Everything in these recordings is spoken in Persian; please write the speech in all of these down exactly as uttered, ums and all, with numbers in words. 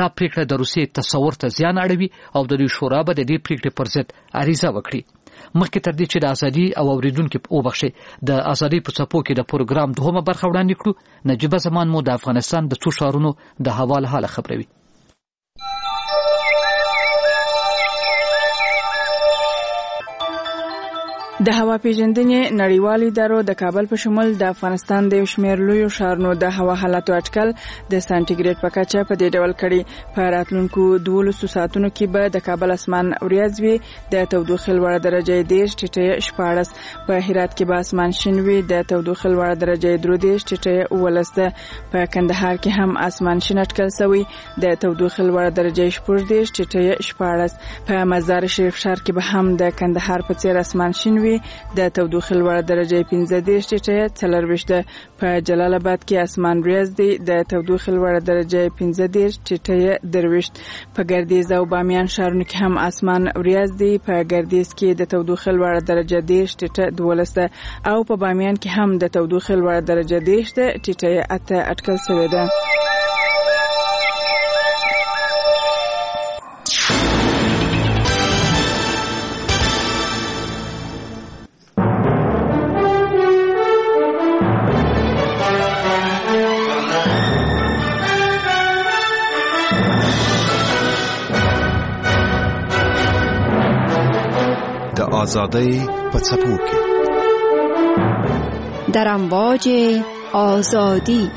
دا پریکړه د روسیې تصور ته زیان اړوي او د دوی شورا به د دې پریکړې پر ضد عریضه وکړي. مخکې تر دې چې د ازادي او اوریدونکو په وبخښي د ازادي په څپو کې د پروګرام دوهمه برخه وړاندې کړو، نجيبه زمان مو د افغانستان د څو ښارونو د هوا له حاله خبروي. د هوا پیژندنې نړیوالې ادارو د کابل په شمول د افغانستان د شمیر لویو ښارونو د هوا حالت اټکل د سانټیګریډ په کچه په دې ډول کړي. په راتلونکو دولسو ساعتونو کې به د کابل اسمان وریځ وي، د تودوخې لوړه درجه دېرش ټیټه شپاړس، په هرات کې به اسمان شین وي، د تودوخې لوړه درجه درې دېرش ټیټه اوولس ده. په کندهار کې هم اسمان شین اټکل شوی، د تودوخې لوړه درجه شپږ دېرش ټیټه شپاړس. په مزار شریف ښار کې به هم د کندهار په څیر اسمان شین وي، د تودوخې لوړه درجه پنځه دېرش ټیټه څلرویشت ده. په جلال آباد کې اسمان وریځ دی، د تودوخې لوړه درجه پنځه دېرش ټیټه درویشت. په ګردیز او بامیان ښارونو کې هم اسمان وریځ دی، په ګردیز کې د تودوخې لوړه درجه دېرش ټیټه دولس ده او په بامیان کې هم د تودوخې لوړه درجه دېرش ټیټه اته اټکل شوې ده. آزادی په څپو کې در امواج آزادی.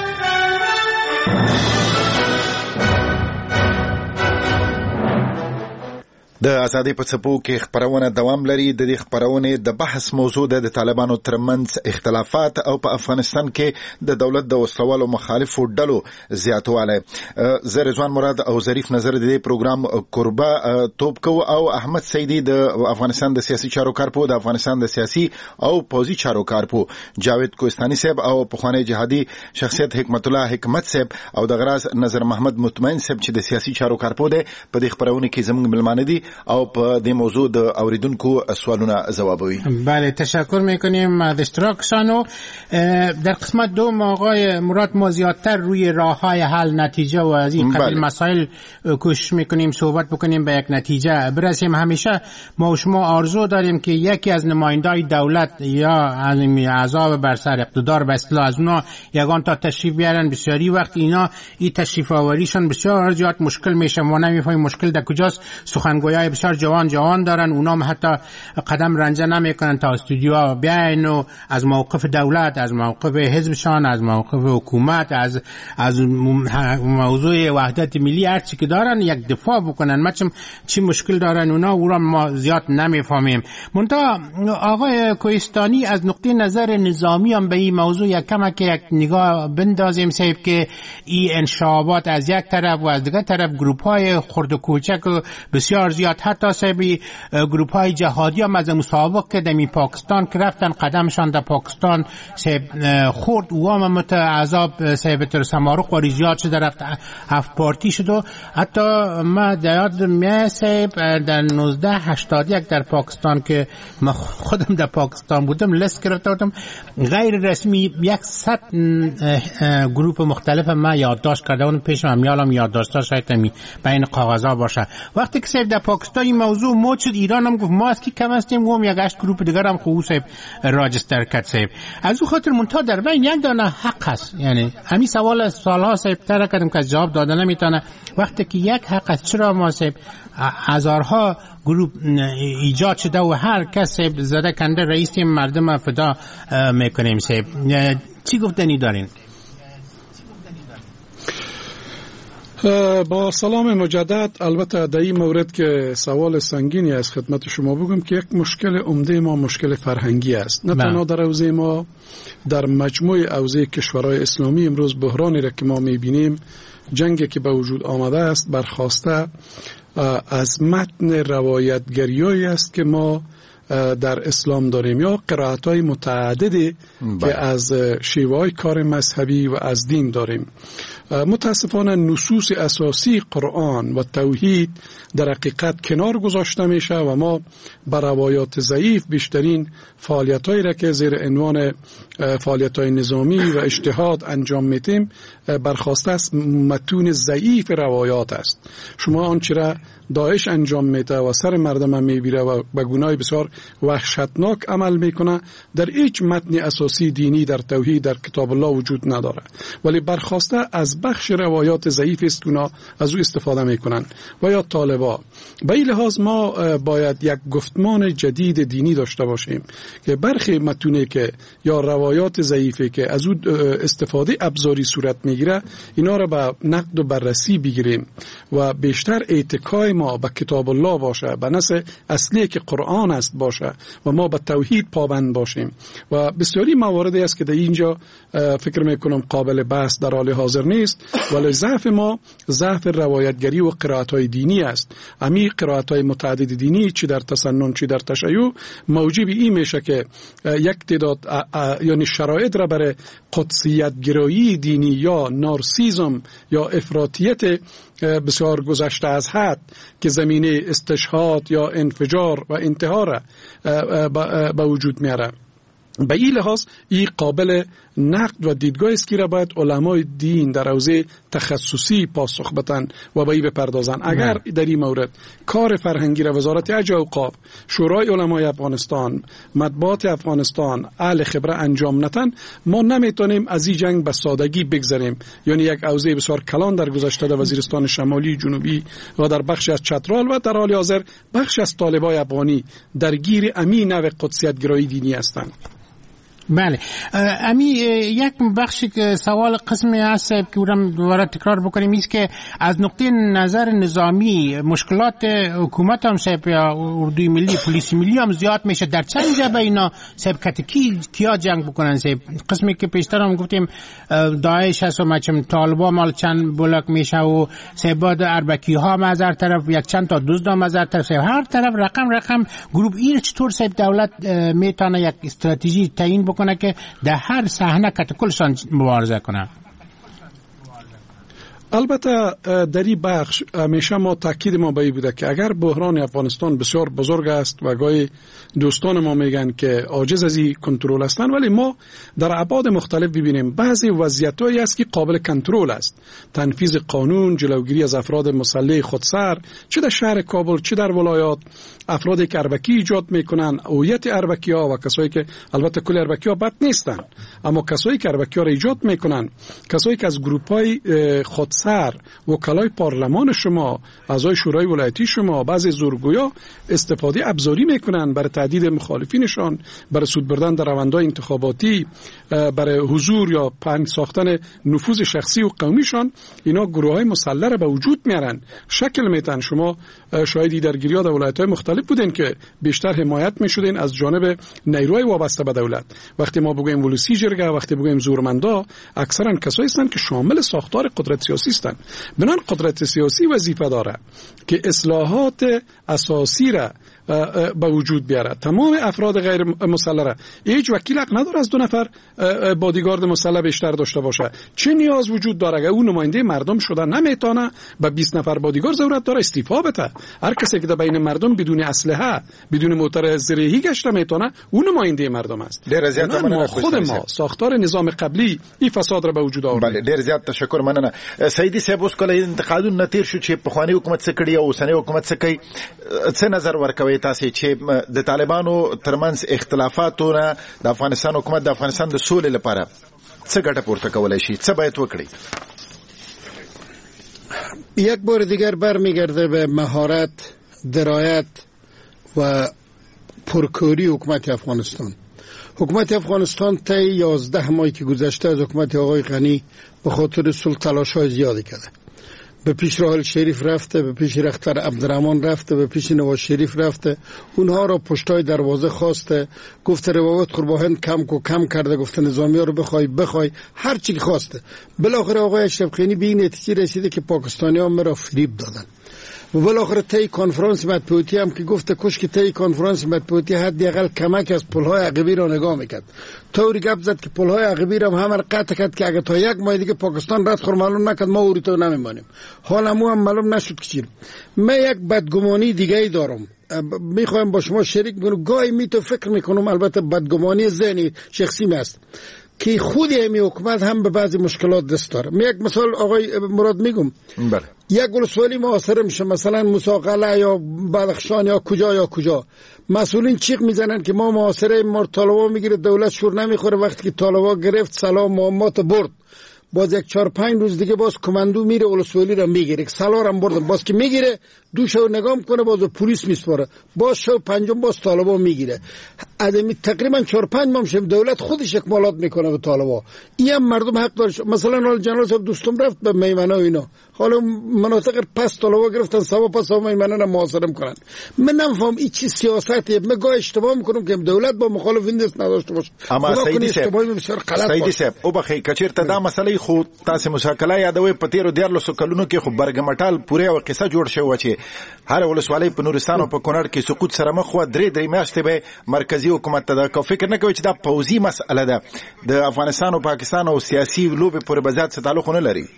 د ازادي په څپو کې خبرونه دوام لري. د دې خبرونه د بحث موضوع د طالبانو ترمنځ اختلافات او په افغانستان کې د دولت د وسلوالو مخالفو ډلو زیاتواله. زه رضوان مراد او ظریف نظر د دې پروګرام قربا توپ کو او احمد سیدی د افغانستان د سیاسي چارو کارپو، د افغانستان د سیاسي او پوزي چارو کارپو، جاوید کوهستاني صاحب او پخوانی جهادي شخصیت حکمت الله حکمت صاحب او د غراس نظر محمد مطمئن صاحب چې د سیاسي چارو کارپو ده په دې خبرونه کې زموږ ملمانه دي او په دې موضوع د اوریدونکو سوالونه جوابوي. بله، تشکر میکنیم از اشتراکشان. در قسمت دوم آقای مراد ما زیادتر روی راههای حل، نتیجه و از این قبیل مسائل کوشش میکنیم صحبت بکنیم به یک نتیجه برسیم. همیشه ما و شما آرزو داریم که یکی از نمایندای دولت یا از اعضا بر سر اقتدار به اصطلاح از اونا یگان تا تشریف بیارن. بسیاری وقت اینا این تشریف آوریشون بسیار زیاد مشکل میشه، ما نمیفهمیم مشکل در کجاست. سخنگویای بسیار جوان جوان دارن، اونا هم حتی قدم رنجه نمیکنن تا استودیو بیاین و از موقف دولت، از موقف حزبشان، از موقف حکومت، از از موضوع وحدت ملی هر چی که دارن یک دفاع بکنن. ما چی مشکل دارن اونا، او را ما زیاد نمیفهمیم. منتها آقای کوهستانی از نقطه نظر نظامی هم به این موضوع یک کمک یک نگاه بندازیم صاحب که این انشابات از یک طرف و از دیگر طرف گروپ های خرد و کوچک و بسیار زیاد حتی صاحبی گروپ های جهادی هم از مسابقه که دمی پاکستان که رفتن قدمشان در پاکستان صاحب خورد و هم متعذاب صاحب تر سمارق و ریزیات شده رفت هفت پارتی شد و حتی ما دیاد میه صاحب در نوزده هشتاد یک در پاکستان که ما خودم در پاکستان بودم لست کرده بودم غیر رسمی یک ست گروپ مختلف ما یادداشت کرده بودم پیشم همیالم یادداشت شاید همی بین کاغذها باشه. وقتی که صاحب در پاکستان این موضوع موج شد ایران هم گفت ما از کی کم هستیم، گفتم یک هشت گروپ دیگر هم خوب صاحب راجستر کرد صاحب. از او خاطر منتها در بین یک دانه حق هست، یعنی همین سوال سالها صاحب تر کردم که جواب دادن نمیتونه. وقتی که یک حق است چرا ما صاحب هزارها گروپ ایجاد شده و هر کس زده کنده رئیس مردم فدا میکنیم صاحب. چی گفتنی دارین؟ با سلام مجدد. البته در این مورد که سوال سنگینی از خدمت شما بگم که یک مشکل عمده ما مشکل فرهنگی است، نه تنها در حوزه ما، در مجموع حوزه کشورهای اسلامی امروز بحرانی را که ما میبینیم، جنگی که به وجود آمده است برخواسته از متن روایتگریایی است که ما در اسلام داریم یا قرائت‌های متعددی که از شیوه‌های کار مذهبی و از دین داریم متاسفانه نصوص اساسی قرآن و توحید در حقیقت کنار گذاشته میشه و ما بر روایات ضعیف بیشترین فعالیتایی را که زیر عنوان فعالیت‌های نظامی و اجتهاد انجام میدیم برخواسته است متون ضعیف روایات است. شما آنچه را داعش انجام میده و سر مردم میبیره و به گناه بسیار وحشتناک عمل میکنه در هیچ متن اساسی دینی در توحید در کتاب الله وجود نداره، ولی برخواسته از بخش روایات ضعیف است که اونا از او استفاده میکنن و یا طالبا. به این لحاظ ما باید یک گفتمان جدید دینی داشته باشیم که برخی متونی که یا روایات ضعیفی که از او استفاده ابزاری صورت میگیره اینا را به نقد و بررسی بگیریم و بیشتر اتکای ما به کتاب الله باشه، به نص اصلی که قرآن است باشه و ما به توحید پابند باشیم. و بسیاری مواردی است که در اینجا فکر میکنم قابل بحث در حال حاضر نیست، ولی ضعف ما ضعف روایتگری و قرائت‌های دینی است. امی قرائت‌های متعدد دینی چی در تسنن چی در تشیع موجب این میشه که یک تعداد یعنی شرایط را برای قدسیت گرایی دینی یا نارسیزم یا افراطیت بسیار گذشته از حد که زمینه استشهاد یا انفجار و انتحار به وجود میاره. به این لحاظ این قابل نقد و دیدگاه است که را باید علمای دین در حوزه تخصصی پاسخ بدن و به این بپردازن. اگر در این مورد کار فرهنگی را وزارت حج و اوقاف، شورای علمای افغانستان، مطبوعات افغانستان اهل خبره انجام نتن، ما نمیتونیم از این جنگ به سادگی بگذریم. یعنی یک حوزه بسیار کلان در گذشته در وزیرستان شمالی جنوبی و در بخش از چترال و در حال حاضر بخش از طالبای افغانی درگیر امین نوع قدسیت گرایی دینی هستند. بله امی یک بخشی که سوال قسمی هست که اونم دوباره تکرار بکنیم است که از نقطه نظر نظامی مشکلات حکومت هم سب یا اردوی ملی پلیس ملی هم زیاد میشه. در چند جبه اینا سب کتکی کیا جنگ بکنن؟ سب قسمی که پیشتر هم گفتیم داعش هست و مچم طالبا مال چند بلاک میشه و سباد اربکی ها مزار طرف یک چند تا دزد مزار طرف هر طرف رقم رقم گروه این چطور سب دولت میتونه یک استراتژی تعیین کنه که در هر صحنه کتکلشان مبارزه کنه؟ البته در این بخش همیشه ما تاکید ما به این بوده که اگر بحران افغانستان بسیار بزرگ است و گاهی دوستان ما میگن که عاجز از این کنترل هستند، ولی ما در ابعاد مختلف ببینیم بعضی وضعیتایی است که قابل کنترل است. تنفیذ قانون، جلوگیری از افراد مسلح خودسر، چه در شهر کابل چه در ولایات، افرادی که اربکی ایجاد میکنن، هویت اربکی‌ها و کسایی که البته کل اربکی‌ها بد نیستن، اما کسایی که اربکی‌ها را ایجاد میکنن، کسایی که از گروپ‌های خودسر، وکلای پارلمان شما، اعضای شورای ولایتی شما، بعضی زورگویا استفاده ابزاری میکنن برای تهدید مخالفینشان، برای سود بردن در روندهای انتخاباتی، برای حضور یا پنگ ساختن نفوذ شخصی و قومیشان. اینا گروه‌های مسلح را به وجود میارن، شکل میدن. شما شاهدی درگیری‌ها در ولایت‌های مختلف بودین که بیشتر حمایت میشدین از جانب نیروهای وابسته به دولت. وقتی ما بگویم ولسی جرگه، وقتی بگویم زورمندا، اکثرا کسایی هستند که شامل ساختار قدرت سیاسی هستند. بنان قدرت سیاسی وظیفه داره که اصلاحات اساسی را به وجود بیاره. تمام افراد غیر مسلح را، هیچ وکیل حق نداره از دو نفر بادیگارد مسلح بیشتر داشته باشه. چه نیاز وجود داره اگه اون نماینده مردم شده نمیتونه به بیست نفر بادیگارد ضرورت داره استعفا بده؟ هر کسی که در بین مردم بدون اسلحه بدون موتور زرهی گشته میتونه اون نماینده مردم است. ما خود ما ساختار نظام قبلی این فساد را به وجود آورد. بله ډیر زیات تشکر مننه. سیدی صاحب اوس کله انتقادونه نتیر شو چې په خواني حکومت څخه کړی او اوسنی حکومت څخه څه نظر ورکوي تاسو چې د طالبانو ترمنځ اختلافاتونه د افغانستان حکومت د افغانستان د سولې لپاره څه ګټه پورته کولای شي، څه باید وکړي؟ یک بار دیگر برمیگرده به مهارت، درایت و پرکاری حکومت افغانستان. حکومت افغانستان طی یازده ماهی که گذشته از حکومت آقای غنی به خاطر صلح تلاش‌های زیادی کرده. به پیش راحل شریف رفته، به پیش رختر عبدالرحمن رفته، به پیش نواز شریف رفته، اونها را پشتای دروازه خواسته، گفته روابط قرباهند کم کو کم کرده، گفته نظامی ها رو بخوای بخوای، هر چی که خواسته. بالاخره آقای اشرف غنی به این نتیجه رسیده که پاکستانی ها مرا فریب دادن. و بالاخره طی کنفرانس مطبوعاتی هم که گفته کش که طی کنفرانس مطبوعاتی حداقل کمک از پل‌های عقبی را نگاه میکرد، طوری گپ زد که پل‌های عقبی را هم قطع کرد که اگه تا یک ماه دیگه پاکستان رد خور معلوم نکرد ما اوری تو نمیمانیم. حالا مو هم معلوم نشد که چی. من یک بدگمانی دیگه ای دارم، میخوایم با شما شریک بکنم. گاهی می تو فکر میکنم، البته بدگمانی ذهنی شخصی است، که خود همی حکومت هم به بعضی مشکلات دست داره. من یک مثال آقای مراد میگم، بله. یک ولسوالی محاصره میشه، مثلا مساقله یا بدخشان یا کجا یا کجا، مسئولین چیغ میزنن که ما محاصره ما طالبا میگیره، دولت شور نمیخوره. وقتی که طالبا گرفت سلام معامات برد، باز یک چهار پنج روز دیگه باز کماندو میره ولسوالی را میگیره، سالار هم بردن، باز که میگیره دو شو نگاه میکنه، باز پلیس میسپاره، باز شو پنجم باز طالبا میگیره. ادمی تقریبا چهار پنج ماه میشه دولت خودش اکمالات میکنه به طالبا. این هم مردم حق داره. مثلا حال جنرال صاحب دوستم رفت به میمنه و اینا، حالا مناطق پس طالبا گرفتن، سوا پس میمنه را محاصره میکنن. من نمیفهم این چی سیاستیه. من گاه اشتباه میکنم که دولت با مخالفین دست نداشته باشه. اما سیدی صاحب سیدی صاحب او بخی کچیرته دا مسئله خو تاسو مشاکله یادوي په تیرو دیارلو سو کلونو کې خو برګمټال پوره او قصه جوړ شو چې هر ولسوالۍ په نورستان او په کونړ کې سقوط سره مخ و درې درې میاشتې به مرکزی حکومت ته دا فکر نه کوي چې دا پوزي مسئله ده د افغانستان او پاکستان او سیاسي لوبې پورې بذات څه تعلق نه لري.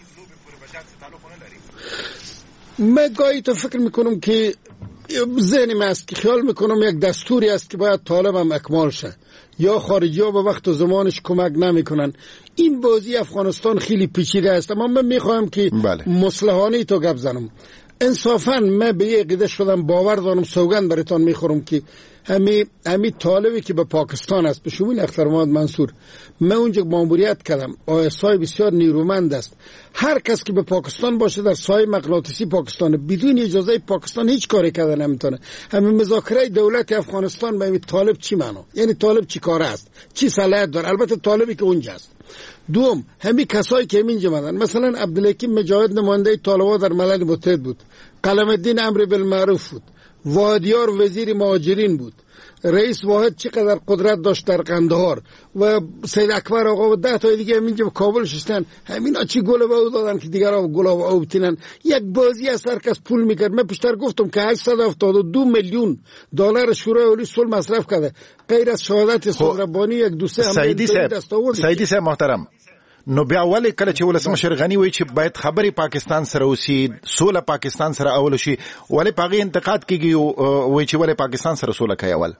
من گاهی تو فکر میکنم که ذهنی من است که خیال میکنم یک دستوری است که باید طالب هم اکمال شه، یا خارجی ها به وقت و زمانش کمک نمیکنن. این بازی افغانستان خیلی پیچیده است، اما من میخواهم که بله. مصلحانه تو گپ زنم. انصافا من به یه عقیده شدم، باور دارم، سوگند براتون میخورم که همی همی طالبی که به پاکستان است، به شمول اختر محمد منصور، من اونجا ماموریت کردم، آیسای بسیار نیرومند است. هر کس که به پاکستان باشه در سایه مغناطیسی پاکستان بدون اجازه پاکستان هیچ کاری کردن نمیتونه. همین مذاکره دولت افغانستان به این طالب چی معنا؟ یعنی طالب چی کاره است؟ چی صلاحیت داره؟ البته طالبی که اونجا است. دوم، همین کسایی که اینجا مدن، مثلا عبدالحکیم مجاهد نماینده طالبان در ملل متحد بود، قلم الدین امر بالمعروف بود، وادیار وزیر مهاجرین بود، رئیس واحد چقدر قدرت داشت در قندهار، و سید اکبر آقا و ده تا دیگه همینجا به کابل شستن. همینا چی گل به او دادن که دیگرها گل به او بتینن. یک بازی از هر کس پول میکرد. من پیشتر گفتم که هشتصد و هفتاد و دو میلیون دلار شورای عالی صلح مصرف کرده، غیر از شهادت سید ربانی یک دو سه هم سیدی صاحب سیدی صاحب محترم، نو بیا ولې کله چې ولسمشر غنی وایي چې باید خبرې پاکستان سره وسی، سوله پاکستان سره اول شي، ولې پاغي انتقاد کیږي وایي چې ولې پاکستان سره سوله کوي؟ اول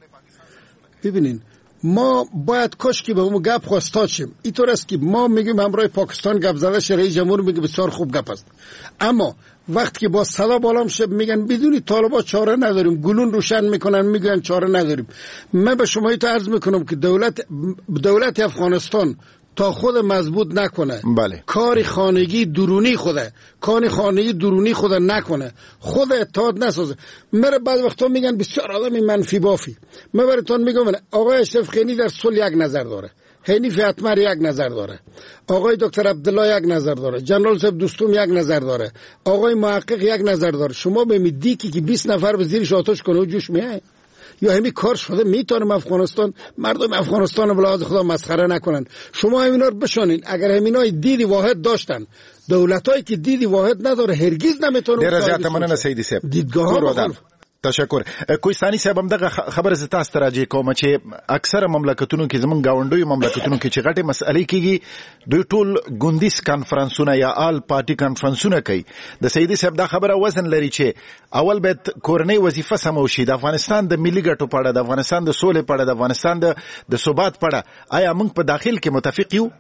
ببینین، ما باید کاش که به اون گپ خواستا شیم. اینطور است که ما میگیم همراه پاکستان گپ زده شه، رئیس جمهور میگه بسیار خوب گپ است، اما وقتی که با صدا بالا میشه میگن بدون طالبا چاره نداریم، گلون روشن میکنن میگن چاره نداریم. من به شما اینو عرض میکنم که دولت دولت افغانستان تا خود مضبوط نکنه، بله. کار خانگی درونی خوده کار خانگی درونی خوده نکنه، خود اتحاد نسازه. مره بعض وقتا میگن بسیار آدم منفی بافی. من براتون میگم آقای اشرف غنی در صلح یک نظر داره، حنیف اتمر یک نظر داره، آقای دکتر عبدالله یک نظر داره، جنرال صاحب دوستم یک نظر داره، آقای محقق یک نظر داره. شما به میدیکی که بیست نفر به زیرش آتش کنه و جوش میاد، یا همین کار شده میتونم افغانستان مردم افغانستان رو بلاز خدا مسخره نکنن. شما همینا رو بشانین. اگر همینای دیدی واحد داشتن، دولتایی که دیدی واحد نداره هرگز نمیتونه. ډیر زیاته مننه سیدی صاحب، دیدگاه تشکر. کوهستاني صاحب هم دغه خبره ز تاسو ته راځي کوم چې اکثره مملکتونو کې زمونږ گاونډیو مملکتونو کې چې غټه مسلې کېږي دوی ټول ګوندیز کانفرنسونه یا آل پارټي کانفرنسونه کوي. د سیدی صاحب دا خبره وزن لري چې اول به کورنۍ وظیفه سمو شي، د افغانستان د ملي ګټو په اړه، د افغانستان د سولې په اړه، د افغانستان د د ثبات په اړه آیا موږ په داخل کې متفق یو؟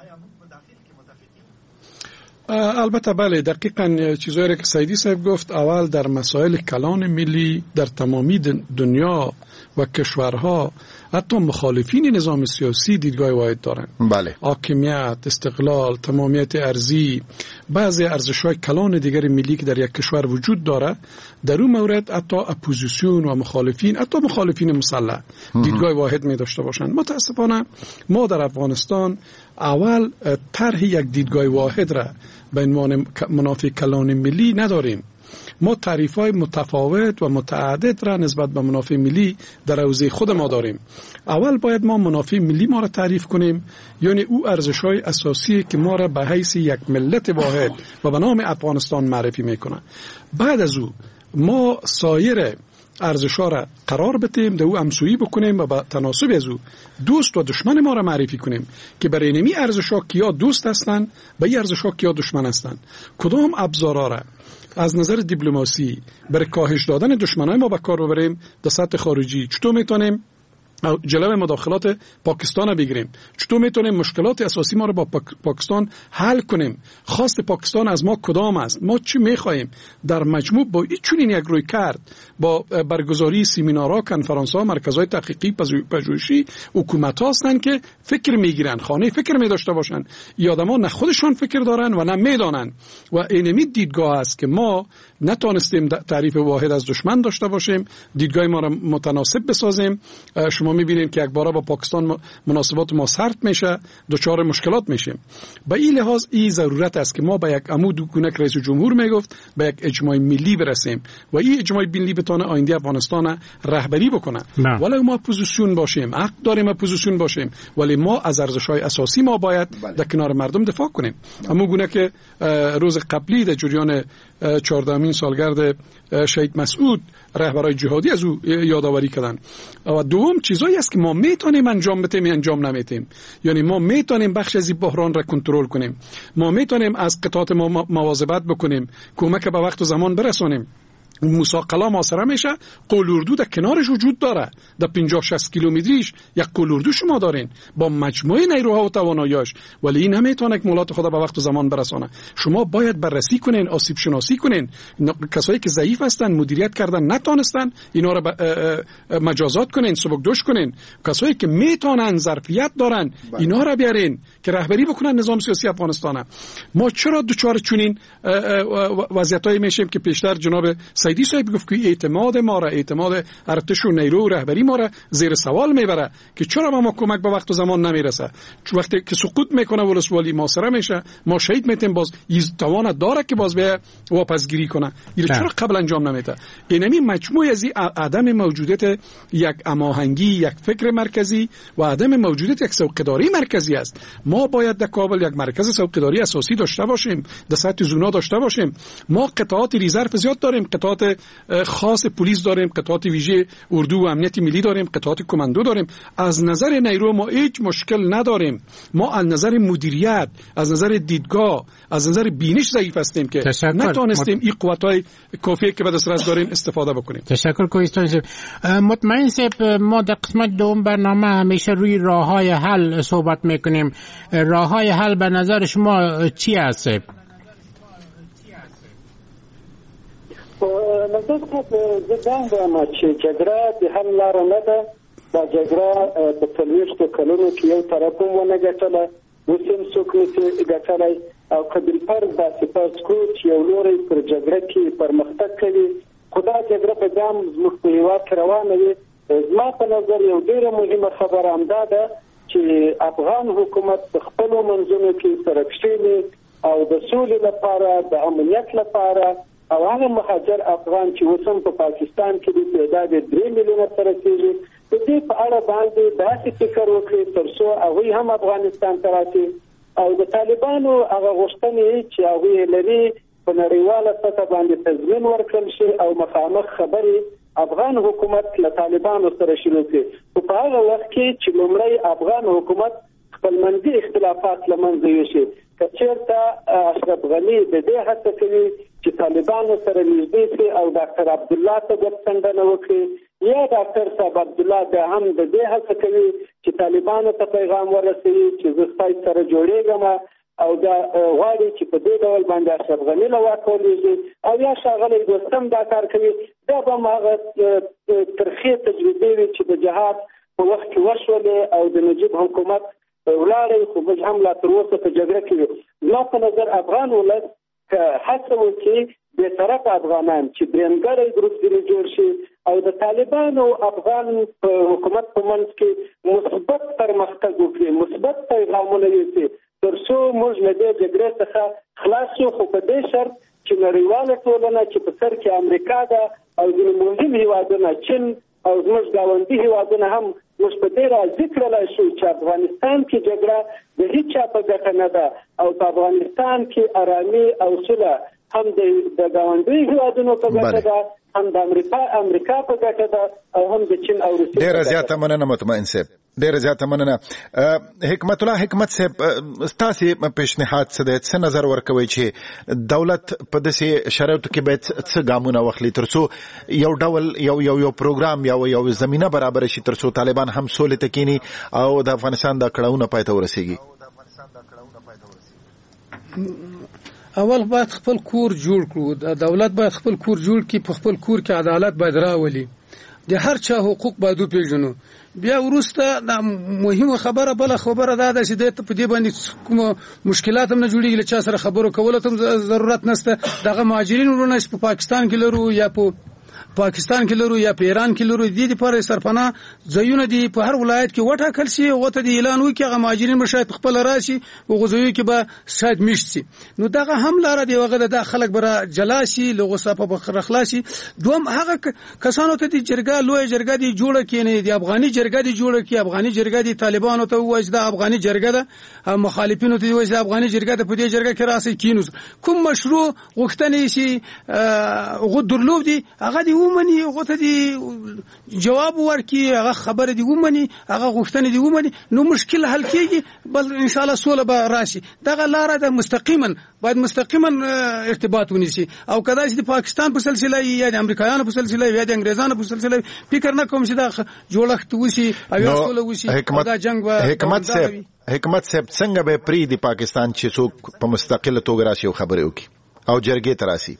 البته بله، دقیقاً چیزایی که سیدی صاحب گفت، اول در مسائل کلان ملی در تمامی دنیا و کشورها حتی مخالفین نظام سیاسی دیدگاه واحد دارند. بله. حاکمیت، استقلال، تمامیت ارضی، بعضی ارزش‌های کلان دیگر ملی که در یک کشور وجود داره، در اون مورد حتی اپوزیسیون و مخالفین، حتی مخالفین مسلح دیدگاه واحد می داشته باشند. متاسفانه ما در افغانستان اول طرح یک دیدگاه واحد را به عنوان منافع کلان ملی نداریم. ما تعریف‌های متفاوت و متعدد را نسبت به منافع ملی در حوزه خود ما داریم. اول باید ما منافع ملی ما را تعریف کنیم، یعنی او ارزش‌های اساسی که ما را به حیث یک ملت واحد و به نام افغانستان معرفی میکنه. بعد از او ما سایر ارزش‌ها را قرار بدیم، در او همسویی بکنیم و به تناسب از او دوست و دشمن ما را معرفی کنیم که برای اینمی ارزش‌ها کیا دوست هستند، به این ارزش‌ها کیا دشمن هستند. کدام ابزارها را از نظر دیپلماسی برای کاهش دادن دشمنای ما به کار ببریم در سطح خارجی، چطور میتونیم جلوی مداخلات پاکستان بگیریم، چطور میتونیم مشکلات اساسی ما رو با پاک... پاکستان حل کنیم، خواست پاکستان از ما کدام است، ما چی میخوایم. در مجموع با این چنین یک روی کرد، با برگزاری سمینارها، کنفرانس‌ها، مرکزهای تحقیقی پژوهشی، حکومت‌ها هستند که فکر میگیرن، خانه فکر می‌داشته باشن. این آدم‌ها نه خودشان فکر دارن و نه میدانن و اینمی دیدگاه است که ما نتونستیم تعریف واحد از دشمن داشته باشیم، دیدگاه ما را متناسب بسازیم. شما می‌بینید که یک بار با پاکستان مناسبات ما سرد میشه، دچار مشکلات میشیم. به این لحاظ این ضرورت است که ما به یک عمود گونه که رئیس جمهور میگفت به یک اجماع ملی برسیم و این اجماع ملی بتونه آینده افغانستان رهبری بکنه. ولی ما اپوزیسیون باشیم، حق داریم اپوزیسیون باشیم، ولی ما از ارزش‌های اساسی ما باید در کنار مردم دفاع کنیم. اما گونه که روز قبلی در جریان چهاردهمین سالگرد شهید مسعود رهبرای جهادی از او یادآوری کردن. و دوم چیزایی است که ما میتونیم انجام بدیم، انجام نمیتیم. یعنی ما میتونیم بخش از این بحران را کنترل کنیم، ما میتونیم از قطعات ما مواظبت بکنیم، کمک به وقت و زمان برسونیم. موسی قلا محاصره میشه، قول اردو در کنارش وجود داره، در پنجاه شصت کیلومتریش یک قول اردو شما دارین با مجموعه نیروها و تواناییاش، ولی این نمیتونه که مولات خدا به وقت و زمان برسونه. شما باید بررسی کنین، آسیب شناسی کنین. کسایی که ضعیف هستن، مدیریت کردن نتونستن، اینا رو مجازات کنین، سبکدوش کنین. کسایی که میتونن، ظرفیت دارن، اینا رو بیارین که رهبری بکنن نظام سیاسی افغانستان. ما چرا دوچار چنین وضعیتایی میشیم که پیشتر جناب سیدی صاحب گفت که اعتماد ما را، اعتماد ارتش و نیرو و رهبری ما را زیر سوال میبره که چرا ما کمک به وقت و زمان نمیرسه. چون وقتی که سقوط میکنه ولسوالی محاصره میشه، ما شهید میتیم، باز توان داره که باز به واپسگیری کنه. این چرا قبل انجام نمیده؟ اینمی مجموعه از عدم موجودیت یک هماهنگی، یک فکر مرکزی و عدم موجودیت یک سوقداری مرکزی است. ما باید در کابل یک مرکز سوقداری اساسی داشته باشیم، در سطح زونا داشته باشیم. ما قطعات ریزرو زیاد داریم، قطعات خاص پلیس داریم، قطعات ویژه اردو و امنیت ملی داریم، قطعات کماندو داریم. از نظر نیرو ما هیچ مشکل نداریم. ما از نظر مدیریت، از نظر دیدگاه، از نظر بینش ضعیف هستیم که نتونستیم این قوت‌های کافی که به دسترس داریم استفاده بکنیم. تشکر کوهستان صاحب. مطمئن صاحب، ما در قسمت دوم برنامه همیشه روی راه‌های حل صحبت میکنیم. راه‌های حل به نظر شما چی هست؟ نظر زه دام وایم چې جګړه د حل لاره نه ده. دا جګړه په څلوېښتو کلونو کې یو طرف هم ونه ګټله، اوس هم څوک نشي ګټلی، او که بالفرض داسې فرض کړو چې یو لوری پر جګړه کې پرمختګ کوي، خو دا جګړه به بیا هم زموږ په هېواد کې روانه وي. زما په نظر یو ډېره مهمه خبره همدا ده چې افغان حکومت په خپلو منځونو کې سره کښېني او د سولې لپاره، د امنیت لپاره، او هغه مهاجر افغان چې اوس هم په پاکستان کې د تعداد درې میلیونه ته رسېږي، د دې په اړه باندې داسې فکر وکړي تر څو هغوی هم افغانستان ته راشي او د طالبانو هغه غوښتنې چې هغوی لري په نړیواله سطح باندې تضمین ورکړل شي او مخامخ خبرې افغان حکومت له طالبانو سره شروع کړي. خو په هغه وخت کې چې لومړی افغان حکومت خپلمنځي اختلافات له منځه یوسي. که چېرته اشرف غني د دې هڅه کوي چې طالبانو سره نږدې شي او ډاکټر عبدالله ته ګوتڅنډنه وکړي، یا ډاکټر صاحب عبدالله بیا هم د دې هڅه کوي چې طالبانو ته پیغام ورسوي چې زه ستاسو سره جوړېږم، او دا غواړي چې په دې ډول باندې اشرف غني له واکه ولېږي، او یا ښاغلی دوستم دا کار کوي، دا به هم هغه ترخې تجربې وي چې د جهاد په وخت کې وشولې او د نجیب حکومت ولاړی، خو موږ هم لا تر اوسه په جګړه کې یو. زما په نظر افغان ولس که هڅه وکړي بېطرفه افغانان چې درېیمګړی ګروپ ځینې جوړ شي او د طالبانو افغان حکومت په منځ کې مثبت پرمختګ وکړي، مثبت پیغامونه یوسي، تر څو موږ له دې جګړې څخه خلاص شو. خو په دې شرط چې نړیواله ټولنه چې په سر کې امریکا ده او ځینې مهم هیوادونه چین او زموږ ګاونډي هیوادونه هم موږ په دې راضي کړلی شو چې افغانستان کې جګړه د هیچ چا په ګټه نه ده او په افغانستان کې ارامي او سوله هم د ګاونډي هیوادونو په ګټه ده، هم د امریکا امریکا په ګټه ده او هم د چین او روسیې. ډېره زیاته مننه مطمئن صاحب، ډېره زیاته مننه. حکمت الله حکمت صاحب، ستاسو پیشنهاد څه دی؟ څه نظر ورکوي چې دولت په داسې شرایطو کې باید څه ګامونه واخلي ترڅو یو ډول یو یو یو پروګرام یا یو زمينه برابر شي ترڅو طالبان هم سولې ته کینی او د افغانستان د کړهونه پای ته ورسیږي؟ اول باید خپل کور جوړ کړو، دولت باید خپل کور جوړ کړي، په خپل کور کې عدالت باید راولي، د هر چا حقوق باید وپیژنو. بیا وروسته د مهمه خبره بل خبره دا ده چې د په دې باندې کوم مشکلات هم نه جوړیږي، چا سره خبرو کولو ته ضرورت نشته. دغه مهاجرین ورونه په پاکستان کې لرو یا په پاکستان کې لرو یا په ایران کې لرو، د دې لپاره سرپناه ځایونه دي په هر ولایت کې وټاکل شي او ته د اعلان وکړي هغه مهاجرین به شاید خپل راشي او غوځوي کې به شاید میشت شي. نو دغه هم لاره دی وغه د خلک بره جلا شي لغه صفه په خرخلاشي. دوم هغه کسانو ته د جرګه لوی جرګه دی جوړه کینې د افغاني جرګه دی جوړه کی افغاني جرګه دی طالبانو ته وایي دا افغاني جرګه ده، مخالفینو ته وایي دا افغاني جرګه ده، په دې جرګه کې راسي کینو کوم مشروع غوښتنې شي غو درلوب دي هغه دی ومني، هغه ته دی جواب ورکړي، هغه خبره دی ومني، هغه غوښتنې دی ومني، نو مشکل حل کیږي، بل ان شاء الله سوله به راشي. دغه لاره ده مستقیما باید مستقیما ارتباط ونیسي. او کدا چې د پاکستان په سلسله یا د امریکایانو په سلسله یا د انګریزانو په سلسله فکر نه کوم چې دا جوړښت وشي او یا سوله وشي دا جنگ و حکمت صاحب حکمت صاحب څنګه به پری د پاکستان چې څوک په مستقله توګه راشي او خبرې وکړي او جرګې تراسي؟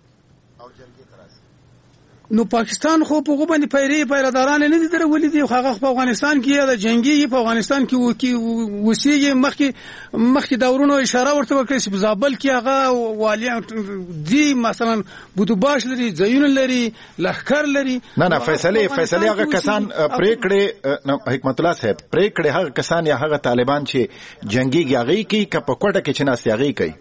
نو پاکستان خو په غو باندې پیری پیراداران نه دي درولې دي، هغه په افغانستان کې یا د جنگي په افغانستان کې وکی وسیږي. مخکې مخکې دورونو اشاره ورته وکړي چې زابل کې هغه والی دي مثلا بودوباش لري، زینون لري، لخر لري. نه نه فیصله فیصله هغه کسان پریکړه حکمت الله صاحب پریکړه هغه کسان یا هغه طالبان چې جنگي هغه کې کپ کوټه کې چناستي هغه کوي.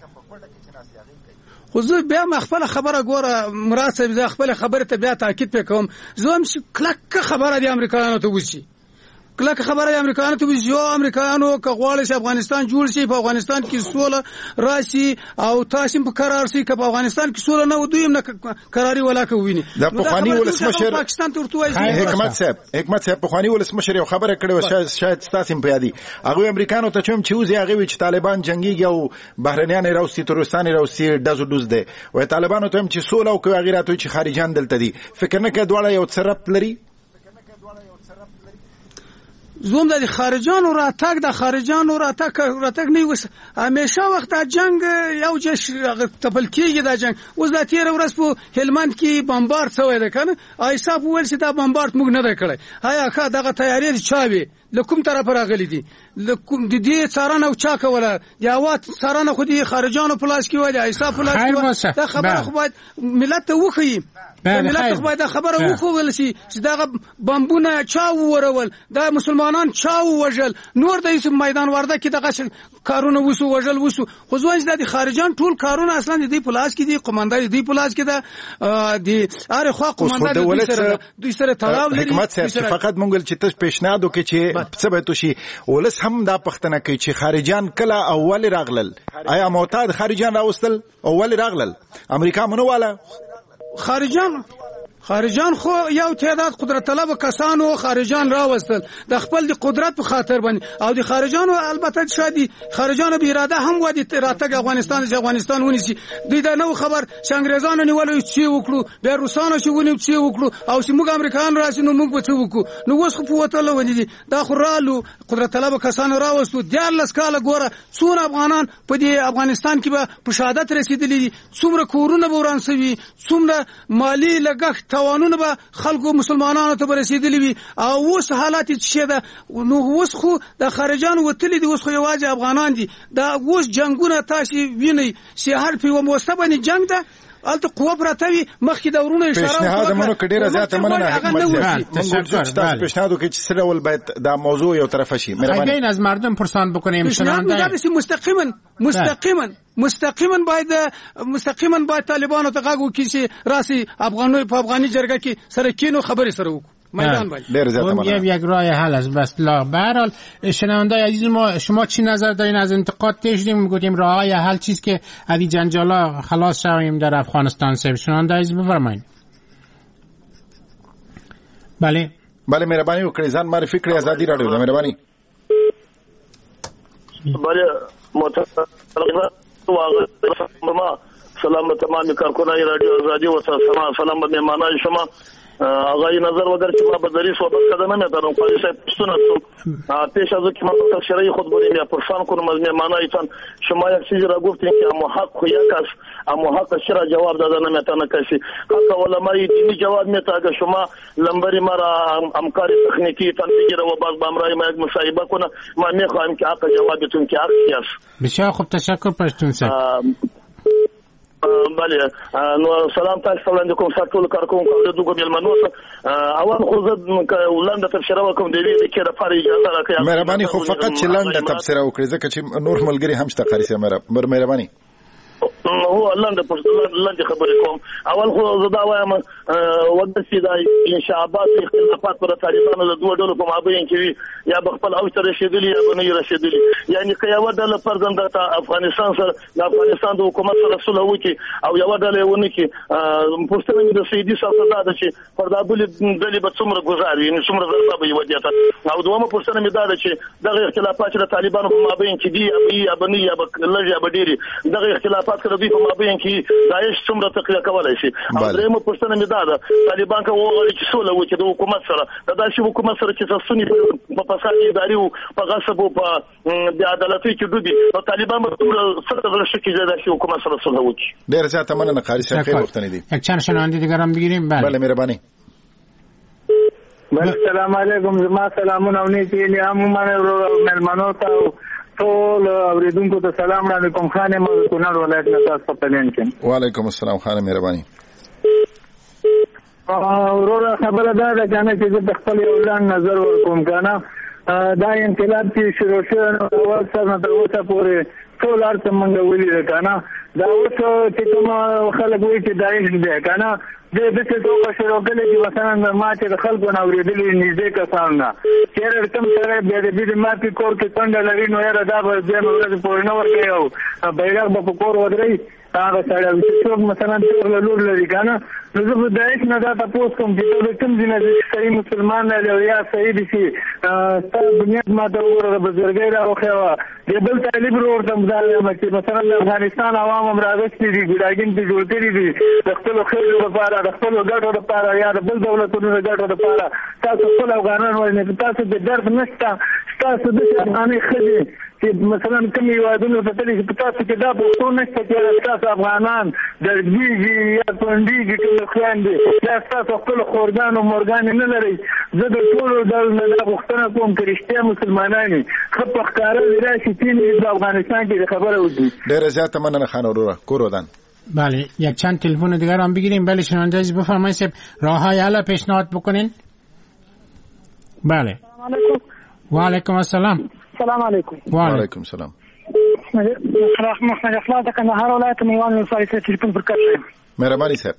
خو زه بیا خپل خبره ګوره مراد صاحب، زه خپل خبره ته بیا تاکید وکوم. زه هم کلک خبره د امریکایانو ته وشي، کلک خبره د امریکایانو ته وشي. یو امریکایانو که غواړي چې افغانستان جوړ شي، په افغانستان کې سوله راشي او تاسو په قرار شي، که په افغانستان کې سوله نه ودوي نه قراري ولا کوي. د پخوانی ولسمشر پاکستان ته ورتوي حکمت صاحب حکمت صاحب پخوانی ولسمشر یو خبره کړې و، شاید شاید تاسو په یادي هغه امریکایانو ته چوم چوزي هغه چې طالبان جنگي او بهرنیان راوستي ترستان راوستي دزو دوز ده او طالبانو ته چې سوله او غیرات چې خارجان دلته دي، فکر نه کړه دواړه یو څرپ لري. زوم د خارجانو راتګ د خارجانو راتګ راتګ نه وس همیشه وخت جنگ یو جش تپل کیږي. د جنگ اوس د تیر ورځ په هلمند کې بمبارد شوی ده کنه، ایصاف ول چې دا بمبارد موږ نه کړی. هيا کا دغه تیاری چاوي لکوم طرف راغلي دي، لکوم د دې څارنه او چا کوله یا وات څارنه خو دي خارجانو پلاس کې وایي ایصاف پلاس کې دا خبره خو باید ملت ته وخی، ملت خو باید خبره وخول شي چې دا بمبونه چا ورول، دا مسلمانان چا وژل، نور د میدان ورده کې دغه کارونه وسو وژل وسو. خو ځوان د خارجان ټول کارونه اصلا د دې پلاس کې دي، قومندان دې پلاس کې ده، د اره خو قومندان دوی سره دوی سره تړاو لري. حکمت صاحب فقط مونږ چې تاسو پیشنهاد وکړي چې څه به توشي ولس هم دا پښتنه کوي چې خارجان کله اول راغلل، آیا معتاد خارجان راوستل اول راغلل امریکا منواله؟ خارجان خارجان خو یو تعداد قدرت طلب کسانو خارجان راوستل د خپل د قدرت په خاطر باندې، او د خارجانو البته شادي خارجانو به اراده هم ودی راتګ افغانستان چې افغانستان ونیسي. دوی دا نو خبر چې انګريزانو نیولې چې وکړو، بیا روسانو چې ونیو چې وکړو، او چې موږ امریکایان راشي نو موږ به څه وکړو. نو اوس خو په وته ونی دي دا خو رالو قدرت طلب کسانو راوستو. دیارلس کاله ګوره څونه افغانان په دې افغانستان کې به په شهادت رسیدلي، څومره کورونه به وران شوي، څومره مالی لګښت توانونه به خلکو مسلمانانو ته رسیدلی وي. او اوس حالات چې ده نو اوس خو د خارجانو وتلی دي، اوس خو یوازې افغانان دي. دا اوس جنگونه تاسو وینئ چې هر په موسته باندې جنگ ده الته قوه پرتاوي مخکې د ورونو اشاره پیشنهاد مونږ کډیره زیاته مننه تشکر پیشنهادو کې چې سره ول باید دا موضوع یو طرف شي مهرباني اگه از مردم پرسان بکنیم شنونده مستقیما مستقیما مستقیما باید مستقیما باید طالبانو ته غاغو کې چې راسي افغانو په افغاني جرګه کې سره کینو خبري سره وکړو میدان باید اون یک راه حل است. بس لا به هر حال شنونده عزیز ما شما چی نظر دارین از انتقاد داشتیم میگفتیم راههای حل چیز که از این جنجالا خلاص شویم در افغانستان سر شنونده عزیز بفرمایید. بله بله مهربانی وکړئ ځان معرفي کړئ ازادي راډیو ده مهرباني. بله محترم سلام تمام کارکنان رادیو ازادي و سلام سلام به مهمانان شما. آقای نظر وگر که ما به دری صحبت کردن نمیتونم خواهی صاحب پشتون هستم پیش از که ما تا شرعی خود بریم یا پرسان کنم از مهمانایتان شما یک چیزی را گفتین که اما حق خو یک است اما حق چرا جواب داده نمیتونه کسی حق علمای دینی جواب میته اگه شما لمبری ما را امکار تکنیکی تان بگیره و باز با امرای ما یک مصاحبه کنه ما میخواهیم که حق جوابتون که حق است. بسیار خوب تشکر پشتون صاحب. بله نو سلام تاسو وړاندې کوم ټول کارکونکو د دوه ملمنو اول خو زه ولنده تفسیر وکم دی وی کې د فاري اجازه راکړم مهرباني خو فقط چې لنده تفسیر وکړي ځکه چې نور ملګری هم شته قاری سي مهرباني هو لاندې پښتون لاندې خبرې کوم اول خو زدا وایم ودسي دا انشاءات اختلافات پر طالبانو د دوه ډولو په مابین کې یا بخپل او تر رسیدلی یا بنې رسیدلی یعنی که یو ډول پرځنده ته افغانستان سره د افغانستان د حکومت سره صلح وکړي او یو ډول ونه کې پښتون د سیدی سره دا چې پردابل دلی به څومره گزاري یعنی څومره ضربه به ودیته او دومره پښتون می دا چې دغه اختلافات د طالبانو په مابین کې دی یا بنې یا لږه بديري دغه اختلافات کړو په مابین کې داعش څومره تقویه کولای شي او درېمه پښتنه مې دا ده طالبان که وغواړي چې سوله وکړي د حکومت سره د داسې حکومت سره چې سني په فساد اداري او په غصب او په بې عدالتۍ کې ډوبي نو طالبان به څومره سخت غلط شي چې داسې حکومت سره سوله وکړي. ډېر زیاته مننه قاری صاحب خیر وختنې دي. یک چند شنونده دیگر هم بگیریم. بله بله مهرباني. بله السلام علیکم زما سلامونه ونی چې عموما ملمنو ته ټول اوریدونکو ته سلام علیکم خان ما کونړ ولایت نه تاسو په لین کې. وعلیکم السلام خان مهرباني. اورور خبره ده دا کنه چې د خپل یو ځان نظر ورکوم کنه دا انقلاب چې شروع شو نو اول سره تر اوسه پورې ټول ارته منګه ولې کنه دا اوس چې کوم خلک وایي چې داعش دی کنه د دې څه څه شروع کړي چې مثلا ما چې خلکو نه اوریدلې نږدې کسان نه چیرې کوم سره د دې ما په کور کې څنګه لري نو یاره دا به د نور په نور کې او بیرغ په کور ودرې هغه سره چې څوک مثلا ټول لور لري کنه نو زه د دې نه دا تاسو کوم چې د کوم دینه چې صحیح مسلمان نه یا صحیح دي چې ستاسو دنیا ما ته وګوره بزرګي راوخوا د بل طالب ورته مدار چې مثلا د افغانستان عوام هم راغستې دي ګډاګین دي جوړ کړی دي د خپل خیر لپاره د خپل ګټو لپاره یا د بل دولتونو د ګټو لپاره تاسو خپل افغانان ورنه تاسو د درد نشته تاسو د افغاني خدي چې مثلا کوم یوادونو ته تللی چې تاسو کې دا پښتون نشته چې تاسو افغانان درګيږي یا پندېږي چې خويندې دا تاسو خپل خوردان او مورګان نه لري زه د ټول ډول نه غوښتنه کوم چې رښتیا مسلمانانی خپل ښکارا راشي چې د افغانستان کې خبره وځي. ډېر زیاته مننه خان اورورا کورودان. بله یک چند تلفن دیگر هم بگیریم. بله شنونده عزیز بفرمایید راههای حل پیشنهاد بکنین. بله و علیکم السلام. السلام علیکم. و علیکم السلام. محمد اخلاص د کندهار ولایت میوان ولسوالۍ څخه تلیفون پر کړی. مهرباني صاحب.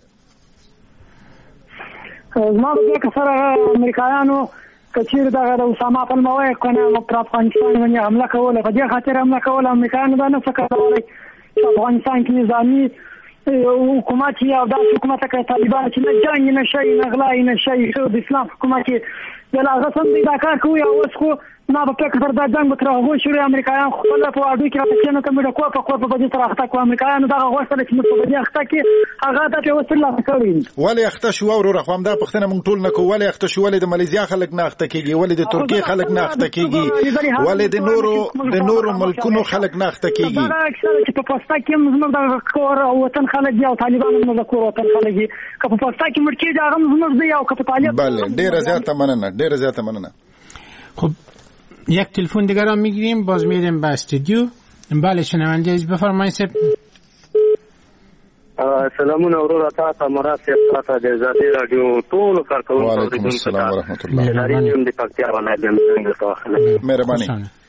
زما په کې سره امریکایانو کچیر دغه د اسامه په موای کنه پر افغانستان باندې حمله کوله په دې خاطر حمله کوله امریکایانو دا نه څه کولای چې افغانستان کې نظامی حکومت یا د حکومت کې طالبان چې نه جنگ نه شي نه غلا نه شي خو د اسلام حکومت کې د هغه سم دا کار کوي او اوس خو ما په فکر پر دا جنگ تر هغه شروع امریکایان خپل په اډو کې راځي نو کومه کوه په کوه په دې تر اخته کو امریکایان دا غوښتل چې په دې اخته کې هغه ته وصل لا کړی ولی اخته شو ورو خو هم دا پښتنه مونږ ټول نه کو ولی اخته شو ولی د ماليزیا خلک نه اخته کیږي ولی د ترکیه خلک نه اخته کیږي ولی د نورو د نورو ملکونو خلک نه اخته کیږي دا اکثر چې په پاستا کې موږ د کور او وطن خلک دی او طالبان موږ د کور وطن خلک دی که په پاستا کې مرکه دا هم موږ دی او که په طالب بله ډیره زیاته مننه ډیره زیاته مننه. خب یک تلفن دیگر هم میگیریم باز میریم به استودیو. بله شنونده عزیز بفرمایید. سلامونه ورور تاسو مراد تاسو د ازادي رادیو ټول کارکونکو وعلیکم السلام ورحمت الله مهرباني د پکتیا ولایت د څنګه مهرباني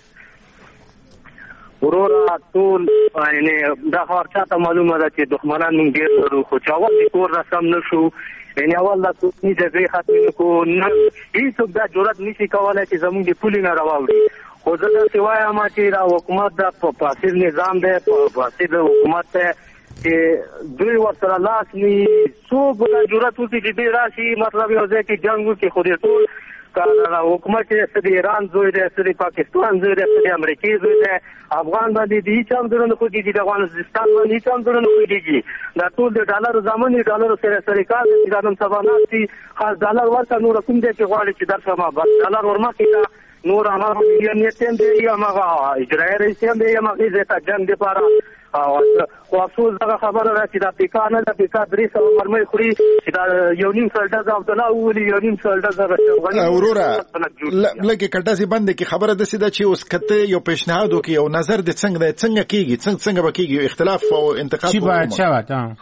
ورور ټول یعنی دا خبره ته معلومه ده چې دښمنان موږ ډېر ورو خو چاول د کور رسم نشو یعنی اول د کومې ځای ختمې کو نه هیڅ دا جرأت نشي کولای چې زموږ د پولي نه راوړي خو زه دا سوای ما چې دا حکومت د فاسد نظام دی فاسد حکومت دی چې دوی ورسره لاس نی څوک دا جرأت وکړي چې دوی راشي مطلب یو ځای کې جنګ وکړي خو دې ټول کله حکومت یې د ایران زوی دی د پاکستان زوی دی د امریکای زوی دی افغان باندې دې چې هم درنه خو دې د افغانستان باندې چې هم درنه خو دې دا ټول د ډالر زمونی ډالر سره سره کار دي دا نن سبا ناسي خاص ډالر ورته نور کوم دې چې غواړي چې درته ما بس ډالر ورمخې نور هغه یانیت هم دی یا هغه اجرایي رئیس هم دی یا هغه زه جنگ لپاره او افسوس دا خبره ده چې دا پیکا نه ده پیکا درې سوه مرمۍ خوري چې دا یو نیم سلډه عبدالله وولي یو نیم سلډه وروره لکه کټاسي باندې کې خبره ده چې دا چې اوس کته یو پیشنهاد وکي او نظر د څنګه د څنګه کیږي څنګه څنګه به کیږي اختلاف او انتقاد چې باید شوه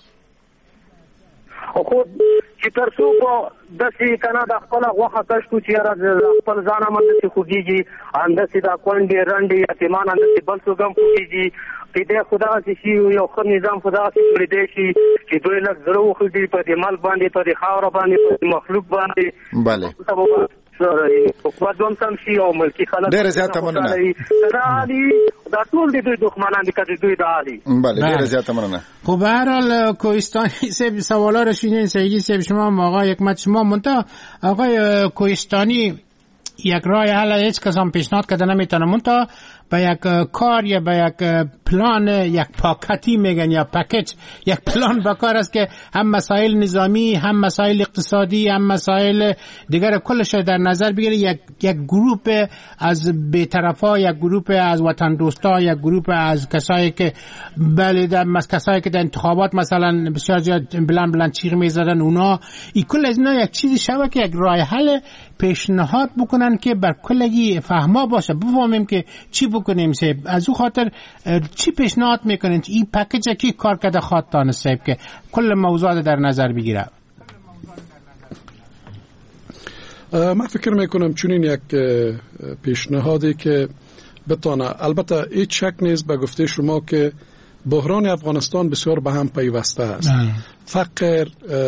خو چې تر څو په داسې کنه د خپل غوښه کشکو چې را خپل ځان باندې خوږیږي اندسې دا کونډې رنډې یتیمان اندسې بل څوک هم خوږیږي چې د خدا شي یو خو نظام خدا شي پرې دی شي چې دوی لږ زړه وخوږي په دې مال باندې په دې خاور باندې په مخلوق باندې bale حکومت هم سم شي او ملکی خلک ډېر زیاته مننه دا علي دا ټول د دوی دښمنان دي که دوی د علي بله ډېر زیاته مننه خب به هر حال کوهستانی سب سوالا رو شنیدین سیدی سب شما آقای حکمت شما منتها آقای کوهستانی یک راه حل هیچ کس هم پیشنهاد کرده نمیتونه منتها به یک کار یا به یک پلان یک پاکتی میگن یا پکیج یک پلان با کار است که هم مسائل نظامی هم مسائل اقتصادی هم مسائل دیگر کلش در نظر بگیره یک یک گروه از بی‌طرفا یک گروه از وطن دوستا یک گروه از کسایی که بله در کسایی که در انتخابات مثلا بسیار زیاد بلند بلند چیغ میزدن اونا این کل از اینا یک چیزی شوه که یک راه حل پیشنهاد بکنن که بر کلگی فهما باشه بفهمیم که چی بکنیم سیب از او خاطر چی پیشنهاد میکنین این پکیج کی کار کرده خاطران سیب که کل موضوعات در نظر بگیره من فکر میکنم چونین یک پیشنهادی که بتانه البته هیچ شک نیست به گفته شما که بحران افغانستان بسیار به هم پیوسته است فقر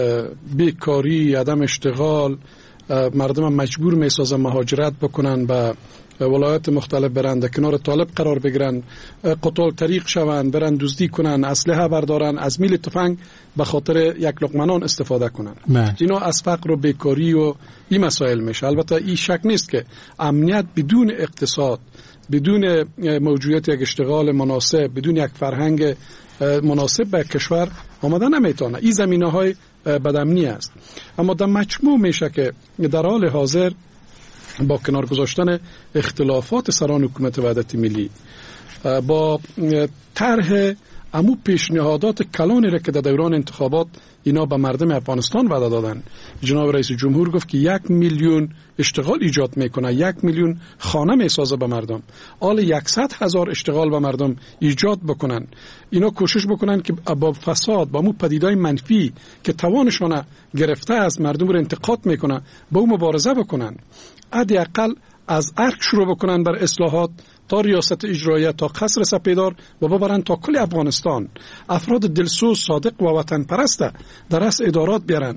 بیکاری عدم اشتغال مردم مجبور میسازن مهاجرت بکنن به ولایات مختلف برن در کنار طالب قرار بگیرن قتال طریق شون برن دزدی کنن اسلحه بردارن از میل تفنگ به خاطر یک لقمنان استفاده کنن اینا از فقر و بیکاری و این مسائل میشه البته این شک نیست که امنیت بدون اقتصاد بدون موجودیت یک اشتغال مناسب بدون یک فرهنگ مناسب به کشور آمده نمیتونه این زمینه های بدامنی است اما در مجموع میشه که در حال حاضر با کنار گذاشتن اختلافات سران حکومت وحدت ملی با طرح امو پیشنهادات کلانی را که در دوران انتخابات اینا به مردم افغانستان وعده دادن جناب رئیس جمهور گفت که یک میلیون اشتغال ایجاد میکنه یک میلیون خانه میسازه به مردم حال یکصد هزار اشتغال به مردم ایجاد بکنن اینا کوشش بکنن که با فساد با مو پدیدهای منفی که توانشان گرفته از مردم رو انتقاد میکنه با اون مبارزه بکنن حداقل از ارگ شروع بکنن بر اصلاحات تا ریاست اجراییه تا قصر سپیدار و ببرن تا کل افغانستان افراد دلسوز صادق و وطن پرسته در رأس ادارات بیارن